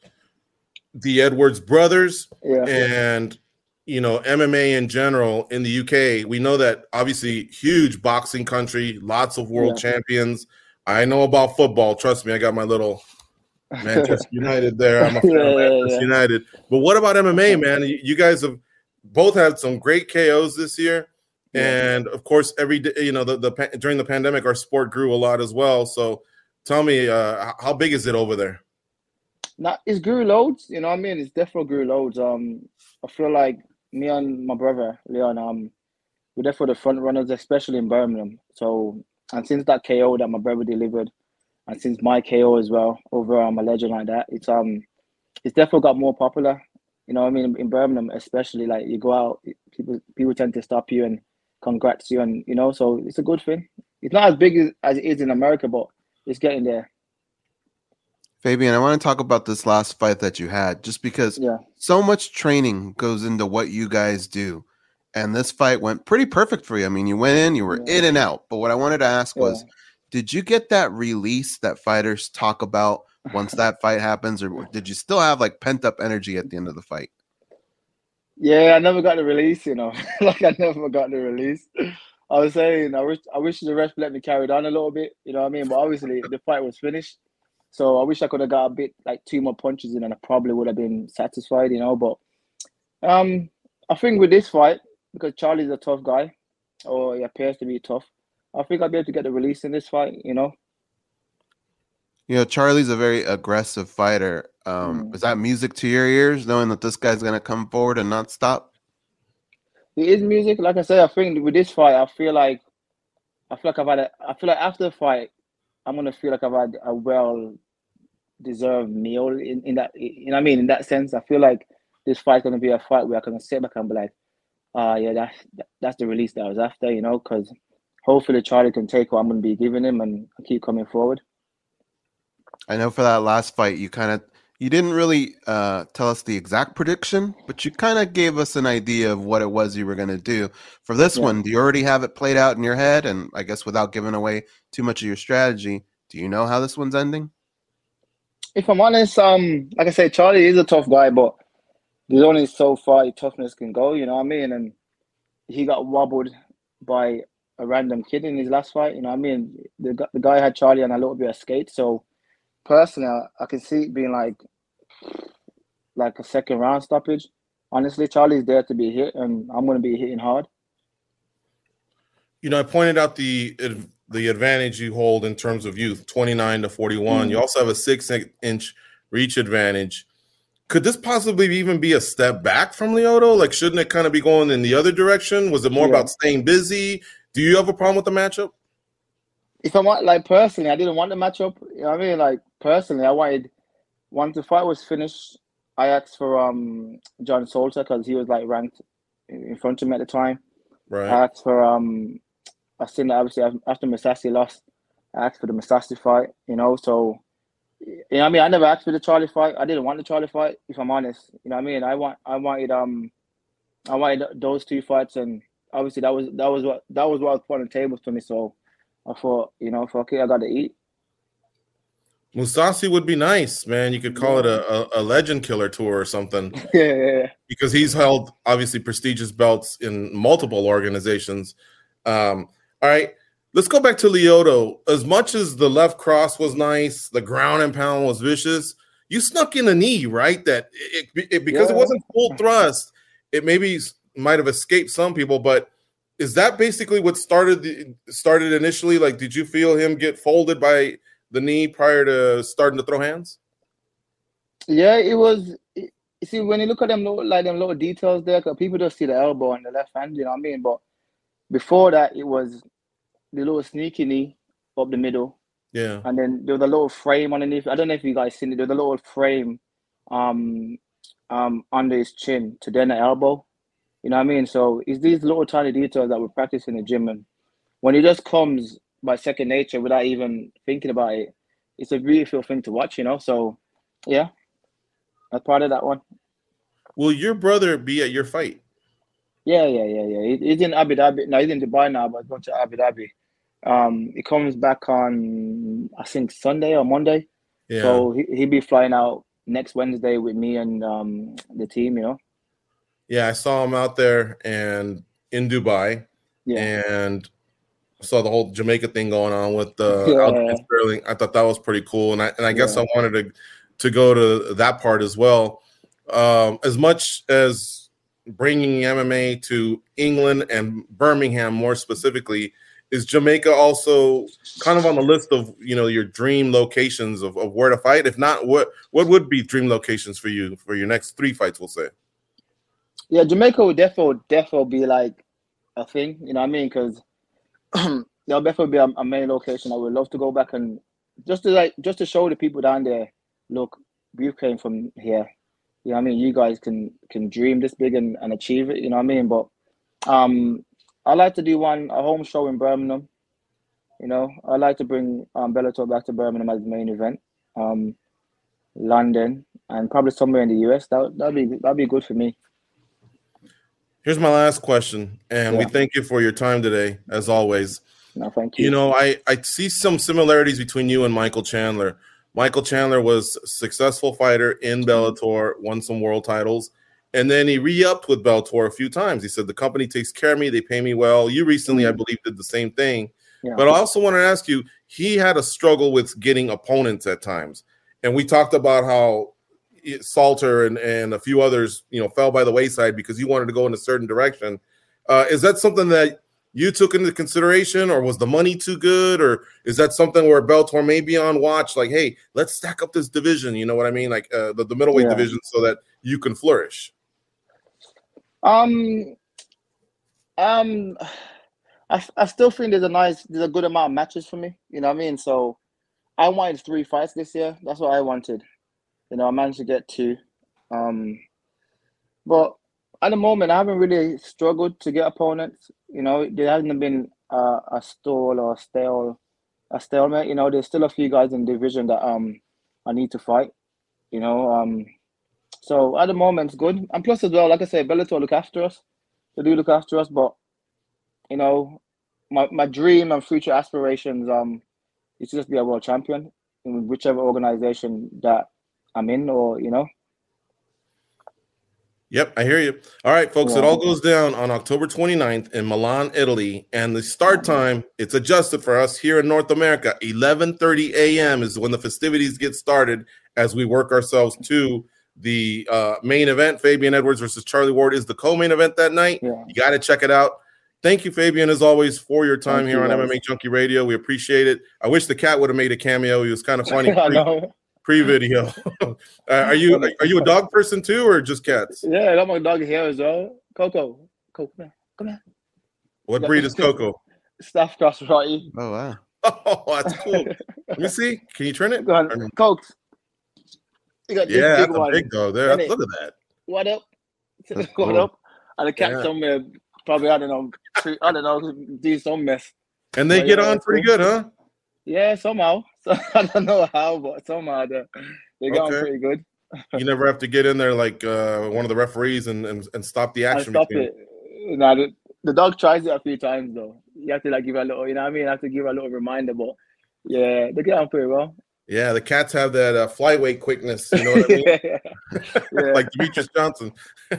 the Edwards brothers Yeah. and, you know, M M A in general in the U K. We know that obviously huge boxing country, lots of world Yeah. champions. I know about football. Trust me, I got my little Manchester United there. I'm a fan Yeah, of yeah, Manchester yeah. United. But what about M M A, man? You, you guys have both had some great K Os this year. Yeah. And of course, every day, you know, the, the pa- during the pandemic, our sport grew a lot as well. So tell me, uh, how big is it over there? Nah, it's grew loads, you know what I mean? It's definitely grew loads. Um, I feel like me and my brother Leon, um, we're definitely the front runners, especially in Birmingham. So, and since that K O that my brother delivered, and since my K O as well over um, a legend like that, it's um, it's definitely got more popular. You know what I mean? In Birmingham, especially, like you go out, people people tend to stop you and congrats you, and you know, so it's a good thing. It's not as big as, as it is in America, but it's getting there. Fabian, I want to talk about this last fight that you had, just because Yeah. so much training goes into what you guys do. And this fight went pretty perfect for you. I mean, you went in, you were Yeah. in and out. But what I wanted to ask Yeah. was, did you get that release that fighters talk about once that fight happens? Or did you still have like pent up energy at the end of the fight? Yeah, I never got the release, you know. Like I never got the release. I was saying I wish I wish the ref let me carry it on a little bit, you know what I mean? But obviously the fight was finished. So I wish I could have got a bit like two more punches in and I probably would have been satisfied, you know. But um I think with this fight, because Charlie's a tough guy, or he appears to be tough, I think I'll be able to get the release in this fight, you know. You know, Charlie's a very aggressive fighter. Um, Mm. is that music to your ears, knowing that this guy's going to come forward and not stop? It is music. Like I said, I think with this fight, I feel like I feel like I've had a I feel like after the fight, I'm gonna feel like I've had a well deserved meal in, in that you know what I mean, in that sense. I feel like this fight's gonna be a fight where I can sit back and be like, ah, yeah, that's that's the release that I was after, you know, because hopefully Charlie can take what I'm gonna be giving him and keep coming forward. I know for that last fight, you kind of you didn't really uh, tell us the exact prediction, but you kind of gave us an idea of what it was you were going to do. For this Yeah. one, do you already have it played out in your head? And I guess without giving away too much of your strategy, do you know how this one's ending? If I'm honest, um, like I say, Charlie is a tough guy, but there's only so far your toughness can go, you know what I mean? And he got wobbled by a random kid in his last fight, you know what I mean? The, gu- the guy had Charlie on a little bit of skate, so personally, I, I can see it being like like a second round stoppage. Honestly, Charlie's there to be hit, and I'm going to be hitting hard. You know, I pointed out the the advantage you hold in terms of youth, twenty-nine to forty-one. Mm. You also have a six-inch reach advantage. Could this possibly even be a step back from Lyoto? Like, shouldn't it kind of be going in the other direction? Was it more yeah. about staying busy? Do you have a problem with the matchup? If I want, like, personally, I didn't want the matchup. You know what I mean? Like, personally, I wanted, once the fight was finished, I asked for um John Salter because he was, like, ranked in front of me at the time. Right. I asked for, um, I seen that obviously after Masasi lost, I asked for the Masasi fight, you know, so, you know what I mean? I never asked for the Charlie fight. I didn't want the Charlie fight, if I'm honest. You know what I mean? I want, I wanted, um, I wanted those two fights, and obviously that was that was what that was what was put on the table for me. So I thought, you know, for okay, I got to eat. Mousasi would be nice, man. You could call yeah. it a, a, a legend killer tour or something. yeah, yeah, yeah. Because he's held obviously prestigious belts in multiple organizations. Um, all right. Let's go back to Lyoto. As much as the left cross was nice, the ground and pound was vicious, you snuck in a knee, right? That it, it because yeah. it wasn't full thrust, it maybe might have escaped some people, but is that basically what started the, started initially? Like, did you feel him get folded by the knee prior to starting to throw hands? Yeah, it was. You see, when you look at them, like them little details there, because people just see the elbow and the left hand, you know what I mean? But before that, it was the little sneaky knee up the middle. Yeah. And then there was a little frame underneath. I don't know if you guys seen it. There's a little frame um, um, under his chin to then the elbow. You know what I mean? So it's these little tiny details that we practice in the gym. And when it just comes by second nature without even thinking about it, it's a beautiful thing to watch, you know? So, yeah, that's part of that one. Will your brother be at your fight? Yeah, yeah, yeah, yeah. He, he's in Abu Dhabi. No, he's in Dubai now, but he's going to Abu Dhabi. Um, he comes back on, I think, Sunday or Monday. Yeah. So he, he'll be flying out next Wednesday with me and um, the team, you know? Yeah, I saw him out there and in Dubai. Yeah. And saw the whole Jamaica thing going on with the yeah. Sterling. I thought that was pretty cool. And I and I guess yeah. I wanted to, to go to that part as well. Um, as much as bringing M M A to England and Birmingham more specifically, is Jamaica also kind of on the list of, you know, your dream locations of, of where to fight? If not, what what would be dream locations for you for your next three fights, we'll say? Yeah, Jamaica would definitely, definitely be like a thing, you know what I mean? Because there'll definitely be a, a main location I would love to go back and just to like just to show the people down there, look, we came from here. You know what I mean? You guys can can dream this big and, and achieve it, you know what I mean? But um I like to do one a home show in Birmingham. You know, I like to bring um, Bellator back to Birmingham as the main event. Um, London and probably somewhere in the U S. That that'd be that'd be good for me. Here's my last question, and yeah. we thank you for your time today, as always. No, thank you. You know, I I see some similarities between you and Michael Chandler. Michael Chandler was a successful fighter in Bellator, won some world titles. And then he re-upped with Bellator a few times. He said, the company takes care of me. They pay me well. You recently, I believe, did the same thing. Yeah. But I also want to ask you, he had a struggle with getting opponents at times. And we talked about how Salter and, and a few others, you know, fell by the wayside because you wanted to go in a certain direction. Uh, is that something that you took into consideration, or was the money too good? Or is that something where Bellator may be on watch? Like, hey, let's stack up this division. You know what I mean? Like uh, the, the middleweight yeah. division so that you can flourish. Um, um, I, I still think there's a nice, there's a good amount of matches for me. You know what I mean? So I wanted three fights this year. That's what I wanted. You know, I managed to get two. Um, but at the moment, I haven't really struggled to get opponents. You know, there hasn't been uh, a stall or a stale, a stalemate. You know, there's still a few guys in the division that um I need to fight. You know, um. So at the moment, it's good. And plus as well, like I say, Bellator look after us. They do look after us. But, you know, my, my dream and future aspirations um is to just be a world champion in whichever organization that I'm in, or, you know. Yep, I hear you. All right, folks, Yeah. it all goes down on October twenty-ninth in Milan, Italy. And the start time, it's adjusted for us here in North America. eleven thirty a.m. is when the festivities get started as we work ourselves to the uh, main event. Fabian Edwards versus Charlie Ward is the co-main event that night. Yeah. You got to check it out. Thank you, Fabian, as always, for your time Thank here you, on guys. M M A Junkie Radio. We appreciate it. I wish the cat would have made a cameo. He was kind of funny. I know. Pre-video. uh, are you are you a dog person too, or just cats? Yeah, I got my dog here as well. Coco. Coco, come here. Come here. What breed is Coco? Staff cross right. Oh wow. Oh, that's cool. Let me see. Can you turn it? Go on. Coke. You got this Yeah, big that's a one. big dog there. Innit? Look at that. What up? That's What cool. up? And the cat Yeah. somewhere, probably, I don't know, three- I don't know, do some mess. And they Oh, get yeah, on that's pretty cool. good, huh? Yeah, somehow. So, I don't know how, but somehow they, they got on Okay. pretty good. You never have to get in there like uh, one of the referees and, and, and stop the I action. stop between- it. Nah, the, the dog tries it a few times, though. You have to, like, give her a little, you know what I mean? You have to give her a little reminder, but yeah, they get on pretty well. Yeah, the cats have that uh, flyweight quickness. You know what I mean? yeah. Yeah. Like Demetrius Johnson.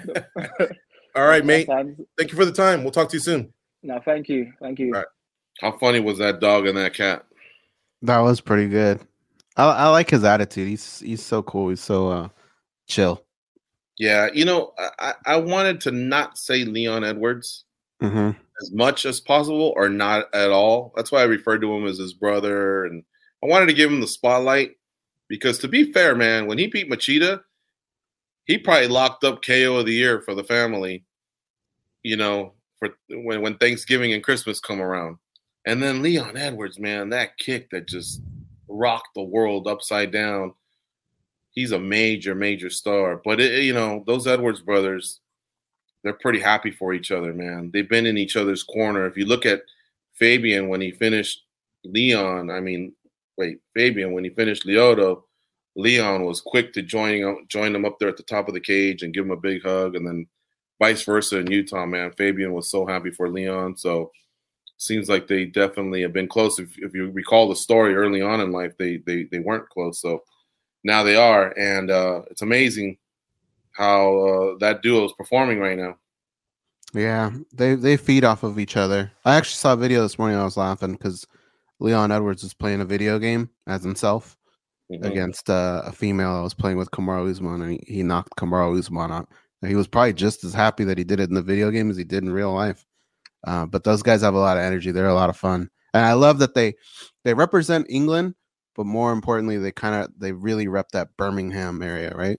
All right, mate. Sometimes. Thank you for the time. We'll talk to you soon. No, thank you. Thank you. Right. How funny was that dog and that cat? That was pretty good. I, I like his attitude. He's he's so cool. He's so uh, chill. Yeah, you know, I, I wanted to not say Leon Edwards Mm-hmm. as much as possible or not at all. That's why I referred to him as his brother. And I wanted to give him the spotlight because, to be fair, man, when he beat Machida, he probably locked up K O of the year for the family, you know, for when, when Thanksgiving and Christmas come around. And then Leon Edwards, man, that kick that just rocked the world upside down. He's a major, major star. But, it, you know, those Edwards brothers, they're pretty happy for each other, man. They've been in each other's corner. If you look at Fabian when he finished Leon, I mean, wait, Fabian, when he finished Lyoto, Leon was quick to join, join him up there at the top of the cage and give him a big hug. And then vice versa in Utah, man. Fabian was so happy for Leon. So seems like they definitely have been close. If, if you recall the story early on in life, they they they weren't close. So now they are. And uh, it's amazing how uh, that duo is performing right now. Yeah, they they feed off of each other. I actually saw a video this morning. I was laughing because Leon Edwards was playing a video game as himself Mhm. against uh, a female that was playing with Kamaru Usman, and he, he knocked Kamaru Usman out. And he was probably just as happy that he did it in the video game as he did in real life. Uh, but those guys have a lot of energy. They're a lot of fun, and I love that they they represent England, but more importantly, they kind of they really rep that Birmingham area, right?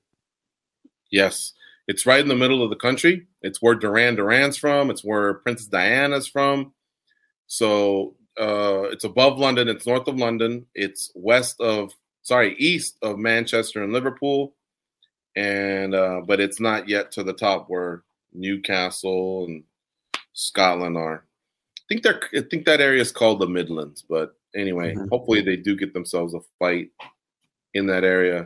Yes. It's right in the middle of the country. It's where Duran Duran's from. It's where Princess Diana's from. So uh, it's above London. It's north of London. It's west of, sorry, east of Manchester and Liverpool. And uh, but it's not yet to the top where Newcastle and Scotland are. I think they're. I think that area is called the Midlands. But anyway, Mhm. hopefully they do get themselves a fight in that area.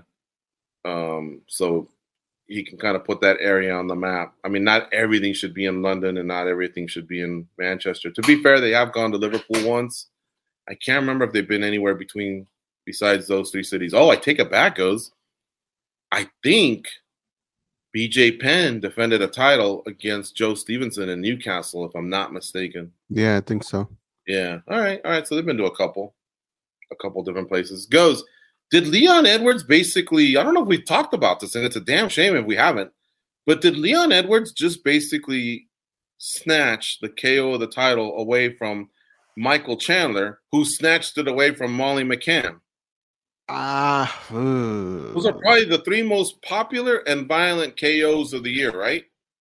Um, so he can kind of put that area on the map. I mean, not everything should be in London and not everything should be in Manchester. To be fair, they have gone to Liverpool once. I can't remember if they've been anywhere between besides those three cities. Oh, I take it back, goes. I think B J Penn defended a title against Joe Stevenson in Newcastle, if I'm not mistaken. Yeah, I think so. Yeah. All right. All right. So they've been to a couple, a couple different places. Goes. Did Leon Edwards basically, I don't know if we've talked about this, and it's a damn shame if we haven't, but did Leon Edwards just basically snatch the K O of the title away from Michael Chandler, who snatched it away from Molly McCann? Ah, Those are probably the three most popular and violent K Os of the year, right?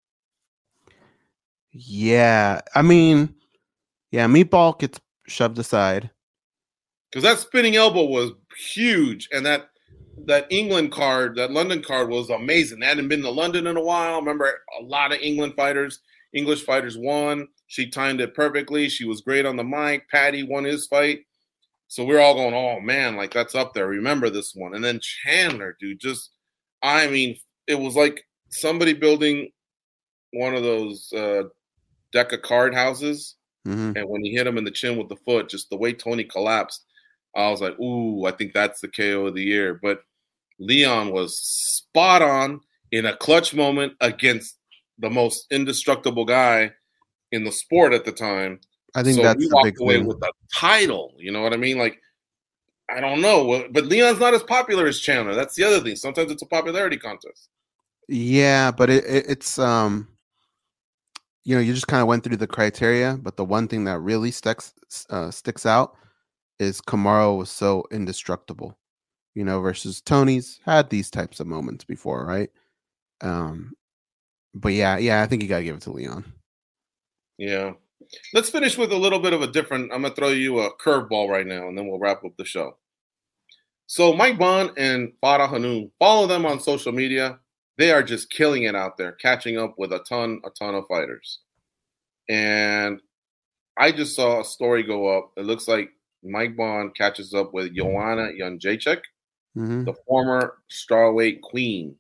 yeah. I mean, yeah, Meatball gets shoved aside. Because that spinning elbow was huge, and that that England card, that London card was amazing. They hadn't been to London in a while. Remember, a lot of England fighters, English fighters won. She timed it perfectly. She was great on the mic. Paddy won his fight. So we're all going, oh, man, like that's up there. Remember this one. And then Chandler, dude, just, I mean, it was like somebody building one of those uh, deck of card houses. Mm-hmm. And when he hit him in the chin with the foot, just the way Tony collapsed, I was like, ooh, I think that's the K O of the year. But Leon was spot on in a clutch moment against the most indestructible guy in the sport at the time. I think so that's we the walked big away thing. with the title. You know what I mean? Like, I don't know, but Leon's not as popular as Chandler. That's the other thing. Sometimes it's a popularity contest. Yeah, but it, it it's um, you know, you just kind of went through the criteria, but the one thing that really sticks uh, sticks out is Kamaru was so indestructible, you know, versus Tony's had these types of moments before, right? Um, but yeah, yeah, I think you gotta give it to Leon. Yeah. Let's finish with a little bit of a different. I'm gonna throw you a curveball right now, and then we'll wrap up the show. So Mike Bond and Farah Hanoum, follow them on social media. They are just killing it out there, catching up with a ton, a ton of fighters. And I just saw a story go up. It looks like Mike Bond catches up with Joanna Jędrzejczyk, Mm-hmm. the former strawweight queen.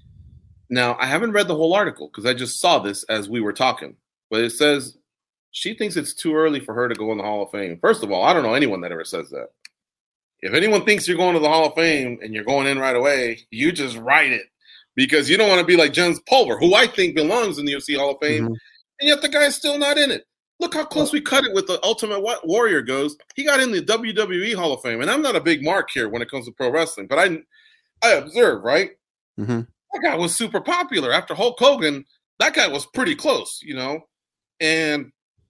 Now, I haven't read the whole article because I just saw this as we were talking. But it says she thinks it's too early for her to go in the Hall of Fame. First of all, I don't know anyone that ever says that. If anyone thinks you're going to the Hall of Fame and you're going in right away, you just write it. Because you don't want to be like Jens Pulver, who I think belongs in the U F C Hall of Fame, Mm-hmm. and yet the guy's still not in it. Look how close we cut it with the Ultimate Warrior goes. He got in the W W E Hall of Fame, and I'm not a big mark here when it comes to pro wrestling, but I I observe, right? Mm-hmm. That guy was super popular. After Hulk Hogan, that guy was pretty close, you know? And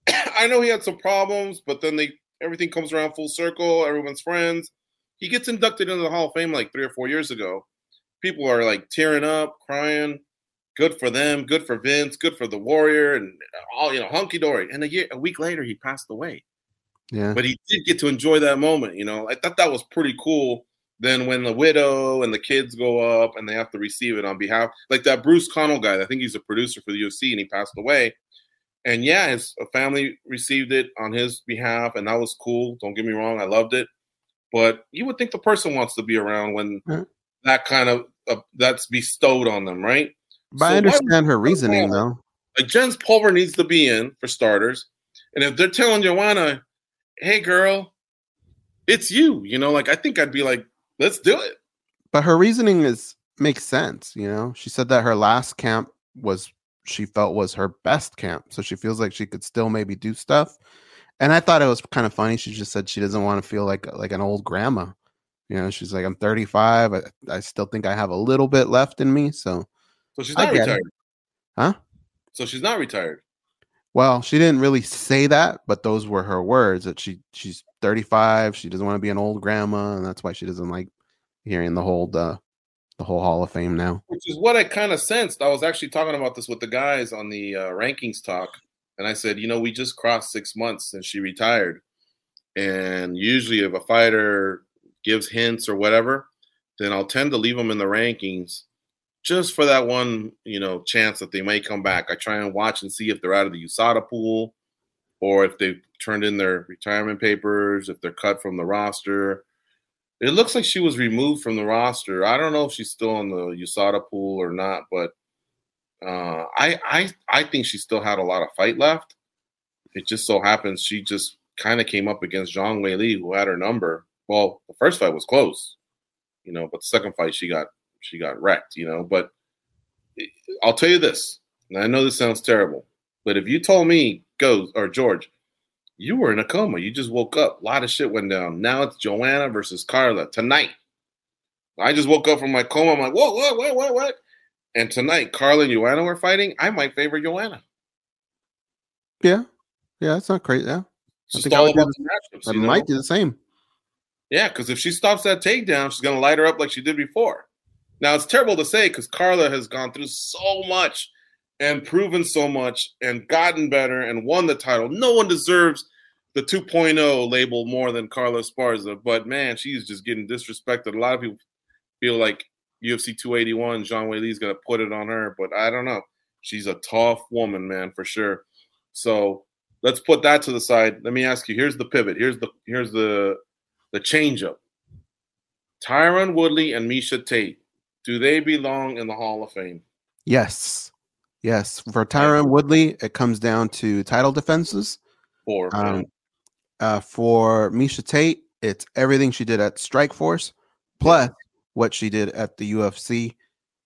I know he had some problems, but then they everything comes around full circle. Everyone's friends. He gets inducted into the Hall of Fame like three or four years ago. People are like tearing up, crying. Good for them. Good for Vince. Good for the Warrior, and all you know, hunky dory. And a year, a week later, he passed away. Yeah, But he did get to enjoy that moment. You know, I thought that was pretty cool. Then when the widow and the kids go up and they have to receive it on behalf, like that Bruce Connell guy. I think he's a producer for the U F C, and he passed away. And yeah, his family received it on his behalf, and that was cool. Don't get me wrong, I loved it. But you would think the person wants to be around when mm-hmm. that kind of uh, that's bestowed on them, right? But So I understand why, her reasoning, though. Like Jens Pulver needs to be in for starters, and if they're telling Joanna, "Hey, girl, it's you," you know, like I think I'd be like, "Let's do it." But her reasoning is makes sense. You know, she said that her last camp was she felt was her best camp, so she feels like she could still maybe do stuff. And I thought it was kind of funny. She just said she doesn't want to feel like like an old grandma. You know, she's like, I'm thirty-five. I, I still think I have a little bit left in me. So, so she's I not get retired, it. Huh? So she's not retired. Well, she didn't really say that, but those were her words. That she she's thirty-five. She doesn't want to be an old grandma, and that's why she doesn't like hearing the whole the the whole Hall of Fame now. Which is what I kind of sensed. I was actually talking about this with the guys on the uh, rankings talk, and I said, you know, we just crossed six months since she retired, and usually if a fighter gives hints or whatever, then I'll tend to leave them in the rankings just for that one, you know, chance that they may come back. I try and watch and see if they're out of the U S A D A pool or if they've turned in their retirement papers, if they're cut from the roster. It looks like she was removed from the roster. I don't know if she's still in the U S A D A pool or not, but uh, I, I, I think she still had a lot of fight left. It just so happens she just kind of came up against Zhang Weili, who had her number. Well, the first fight was close, you know, but the second fight she got she got wrecked, you know. But I'll tell you this, and I know this sounds terrible, but if you told me, go or George, you were in a coma, you just woke up, a lot of shit went down. Now it's Joanna versus Carla tonight. I just woke up from my coma. I'm like, whoa, what, what, what, what? And tonight, Carla and Joanna were fighting. I might favor Joanna. Yeah, yeah, it's not crazy. Yeah, It's I just think I all would do about the- the matchups. I you know? might do the same. Yeah, because if she stops that takedown, she's going to light her up like she did before. Now, it's terrible to say because Carla has gone through so much and proven so much and gotten better and won the title. No one deserves the two point oh label more than Carla Esparza. But, man, she's just getting disrespected. A lot of people feel like U F C two eighty-one, Zhang Weili is going to put it on her. But I don't know. She's a tough woman, man, for sure. So let's put that to the side. Let me ask you, here's the pivot. Here's the here's the the change-up. Tyron Woodley and Miesha Tate, do they belong in the Hall of Fame? Yes, yes. For Tyron Woodley, it comes down to title defenses. Four. Um, uh, for Miesha Tate, it's everything she did at Strikeforce, plus what she did at the U F C.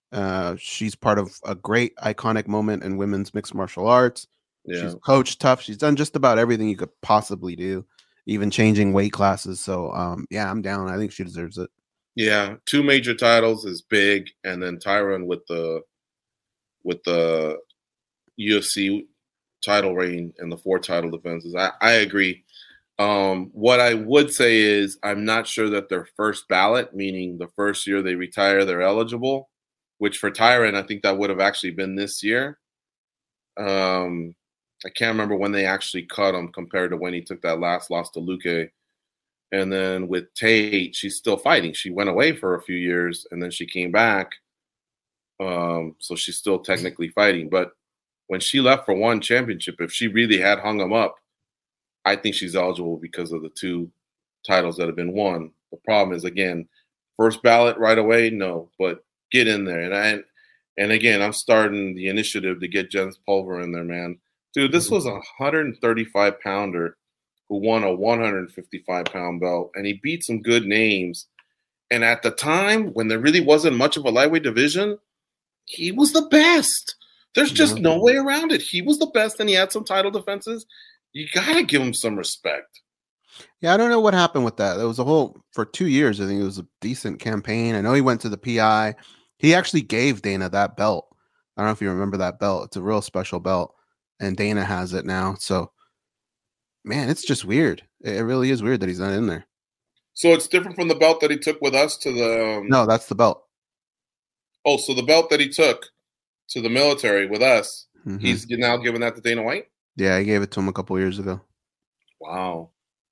Uh, she's part of a great iconic moment in women's mixed martial arts. Yeah. She's coached tough. She's done just about everything you could possibly do, even changing weight classes. So, um, yeah, I'm down. I think she deserves it. Yeah, two major titles is big, and then Tyron with the with the U F C title reign and the four title defenses. I, I agree. Um, what I would say is I'm not sure that their first ballot, meaning the first year they retire, they're eligible, which for Tyron, I think that would have actually been this year. Um, I can't remember when they actually cut him compared to when he took that last loss to Luque. And then with Tate, she's still fighting. She went away for a few years, and then she came back. Um, so she's still technically fighting. But when she left for one championship, if she really had hung him up, I think she's eligible because of the two titles that have been won. The problem is, again, first ballot right away, no, but get in there. And I, and again, I'm starting the initiative to get Jens Pulver in there, man. Dude, this was a one thirty-five pounder who won a one fifty-five pound belt, and he beat some good names. And at the time, when there really wasn't much of a lightweight division, he was the best. There's just mm-hmm. no way around it. He was the best, and he had some title defenses. You got to give him some respect. Yeah, I don't know what happened with that. It was a whole, for two years, I think it was a decent campaign. I know he went to the P I. He actually gave Dana that belt. I don't know if you remember that belt. It's a real special belt, and Dana has it now. So, man, it's just weird. It really is weird that he's not in there. So it's different from the belt that he took with us to the... Um... No, that's the belt. Oh, so the belt that he took to the military with us, mm-hmm. he's now giving that to Dana White? Yeah, I gave it to him a couple years ago. Wow.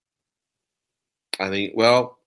I think, well,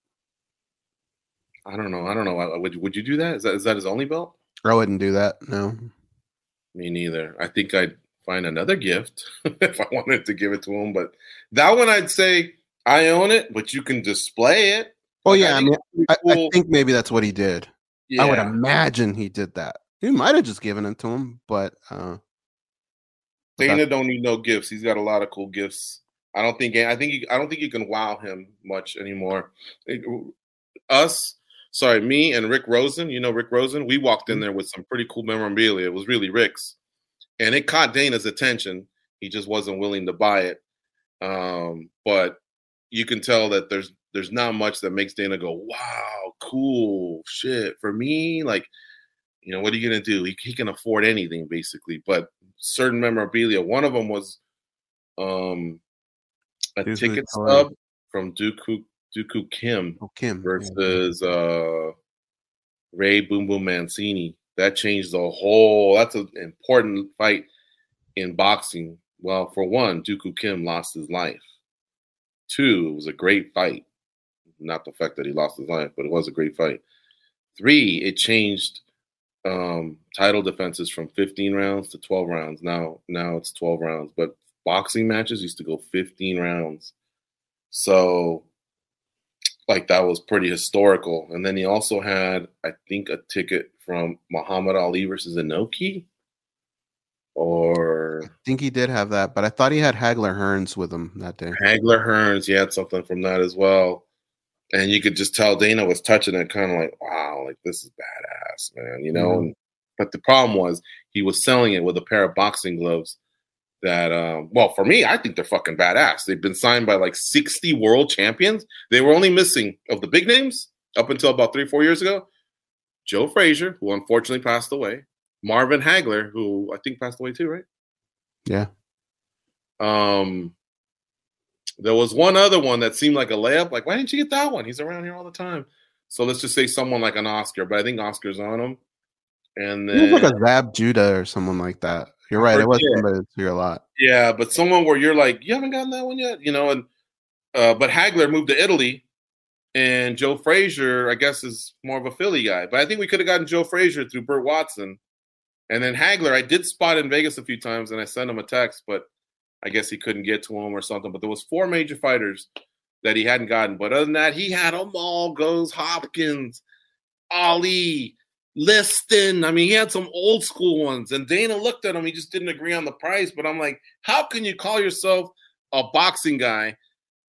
I don't know. I don't know. Would, would you do that? Is that is that his only belt? I wouldn't do that, no. Me neither. I think I'd find another gift if I wanted to give it to him. But that one, I'd say, I own it, but you can display it. Oh, like, yeah. I, I, mean, I, cool. I think maybe that's what he did. Yeah. I would imagine he did that. He might have just given it to him, but... Uh, Dana that, don't need no gifts. He's got a lot of cool gifts. I don't think I think you, I don't think you can wow him much anymore. It, us, sorry, me and Rick Rosen. You know Rick Rosen. We walked in there with some pretty cool memorabilia. It was really Rick's, and it caught Dana's attention. He just wasn't willing to buy it. Um, but you can tell that there's there's not much that makes Dana go, "Wow, cool shit." For me, like, you know, what are you gonna do? He, he can afford anything basically, but certain memorabilia. One of them was um, a Here's ticket stub from Dooku Dooku Kim, oh, Kim versus yeah. uh, Ray Boom Boom Mancini. That changed the whole. That's an important fight in boxing. Well, for one, Dooku Kim lost his life. Two, it was a great fight. Not the fact that he lost his life, but it was a great fight. Three, it changed um, title defenses from fifteen rounds to twelve rounds. Now, now it's twelve rounds. But boxing matches used to go fifteen rounds. So, like, that was pretty historical. And then he also had, I think, a ticket from Muhammad Ali versus Inoki. Or I think he did have that, but I thought he had Hagler Hearns with him that day. Hagler Hearns, he had something from that as well. And you could just tell Dana was touching it, kind of like, wow, like, this is badass, man, you know? Mm-hmm. And, but the problem was he was selling it with a pair of boxing gloves that, um, well, for me, I think they're fucking badass. They've been signed by like sixty world champions. They were only missing, of the big names, up until about three, four years ago, Joe Frazier, who unfortunately passed away, Marvin Hagler, who I think passed away too, right? Yeah. Um, there was one other one that seemed like a layup. Like, why didn't you get that one? He's around here all the time. So let's just say someone like an Oscar, but I think Oscar's on him. And then it was like a Zab Judah or someone like that. You're right. It was somebody that's here a lot. Yeah, but someone where you're like, you haven't gotten that one yet, you know. And uh, but Hagler moved to Italy, and Joe Frazier, I guess, is more of a Philly guy. But I think we could have gotten Joe Frazier through Burt Watson. And then Hagler, I did spot in Vegas a few times, and I sent him a text, but I guess he couldn't get to him or something. But there was four major fighters that he hadn't gotten. But other than that, he had them all. Goes Hopkins, Ali, Liston. I mean, he had some old school ones. And Dana looked at him. He just didn't agree on the price. But I'm like, how can you call yourself a boxing guy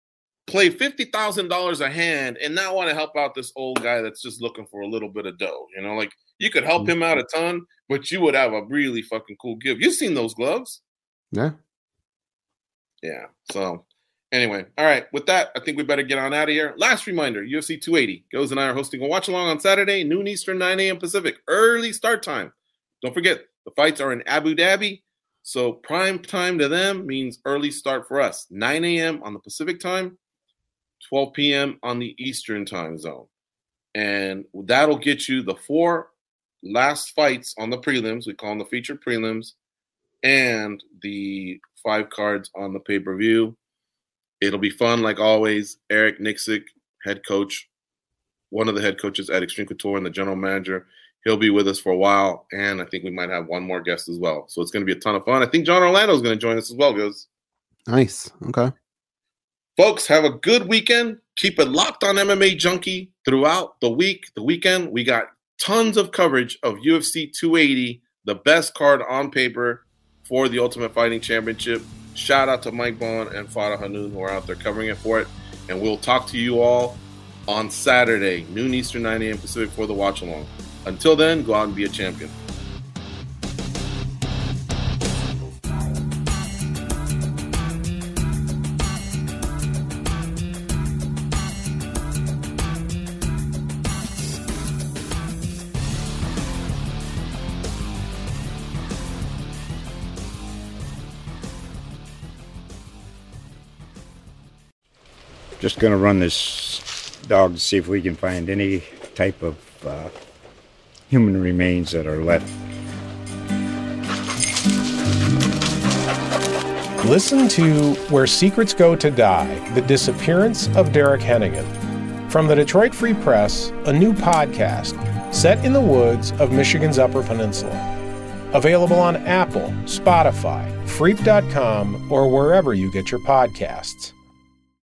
play fifty thousand dollars a hand and not want to help out this old guy that's just looking for a little bit of dough. You know, like you could help him out a ton, but you would have a really fucking cool gift. You've seen those gloves. Yeah. Yeah. So anyway, all right. With that, I think we better get on out of here. Last reminder, U F C two eighty. Goes and I are hosting a watch-along on Saturday, noon Eastern, nine a.m. Pacific. Early start time. Don't forget, the fights are in Abu Dhabi, so prime time to them means early start for us. nine a.m. on the Pacific time, twelve p.m. on the Eastern time zone. And that'll get you the four last fights on the prelims. We call them the featured prelims, and the five cards on the pay-per-view. It'll be fun, like always. Eric Nixick, head coach, one of the head coaches at Extreme Couture and the general manager, he'll be with us for a while, and I think we might have one more guest as well. So it's going to be a ton of fun. I think John Orlando is going to join us as well, guys. Nice. Okay. Folks, have a good weekend. Keep it locked on M M A Junkie throughout the week, the weekend. We got tons of coverage of U F C two eighty, the best card on paper for the Ultimate Fighting Championship. Shout out to Mike Bohn and Farah Hanoun who are out there covering it for it. And we'll talk to you all on Saturday, noon Eastern, nine a.m. Pacific for the watch-along. Until then, go out and be a champion. Just going to run this dog to see if we can find any type of uh, human remains that are left. Listen to Where Secrets Go to Die, The Disappearance of Derek Hennigan. From the Detroit Free Press, a new podcast set in the woods of Michigan's Upper Peninsula. Available on Apple, Spotify, Freep dot com, or wherever you get your podcasts.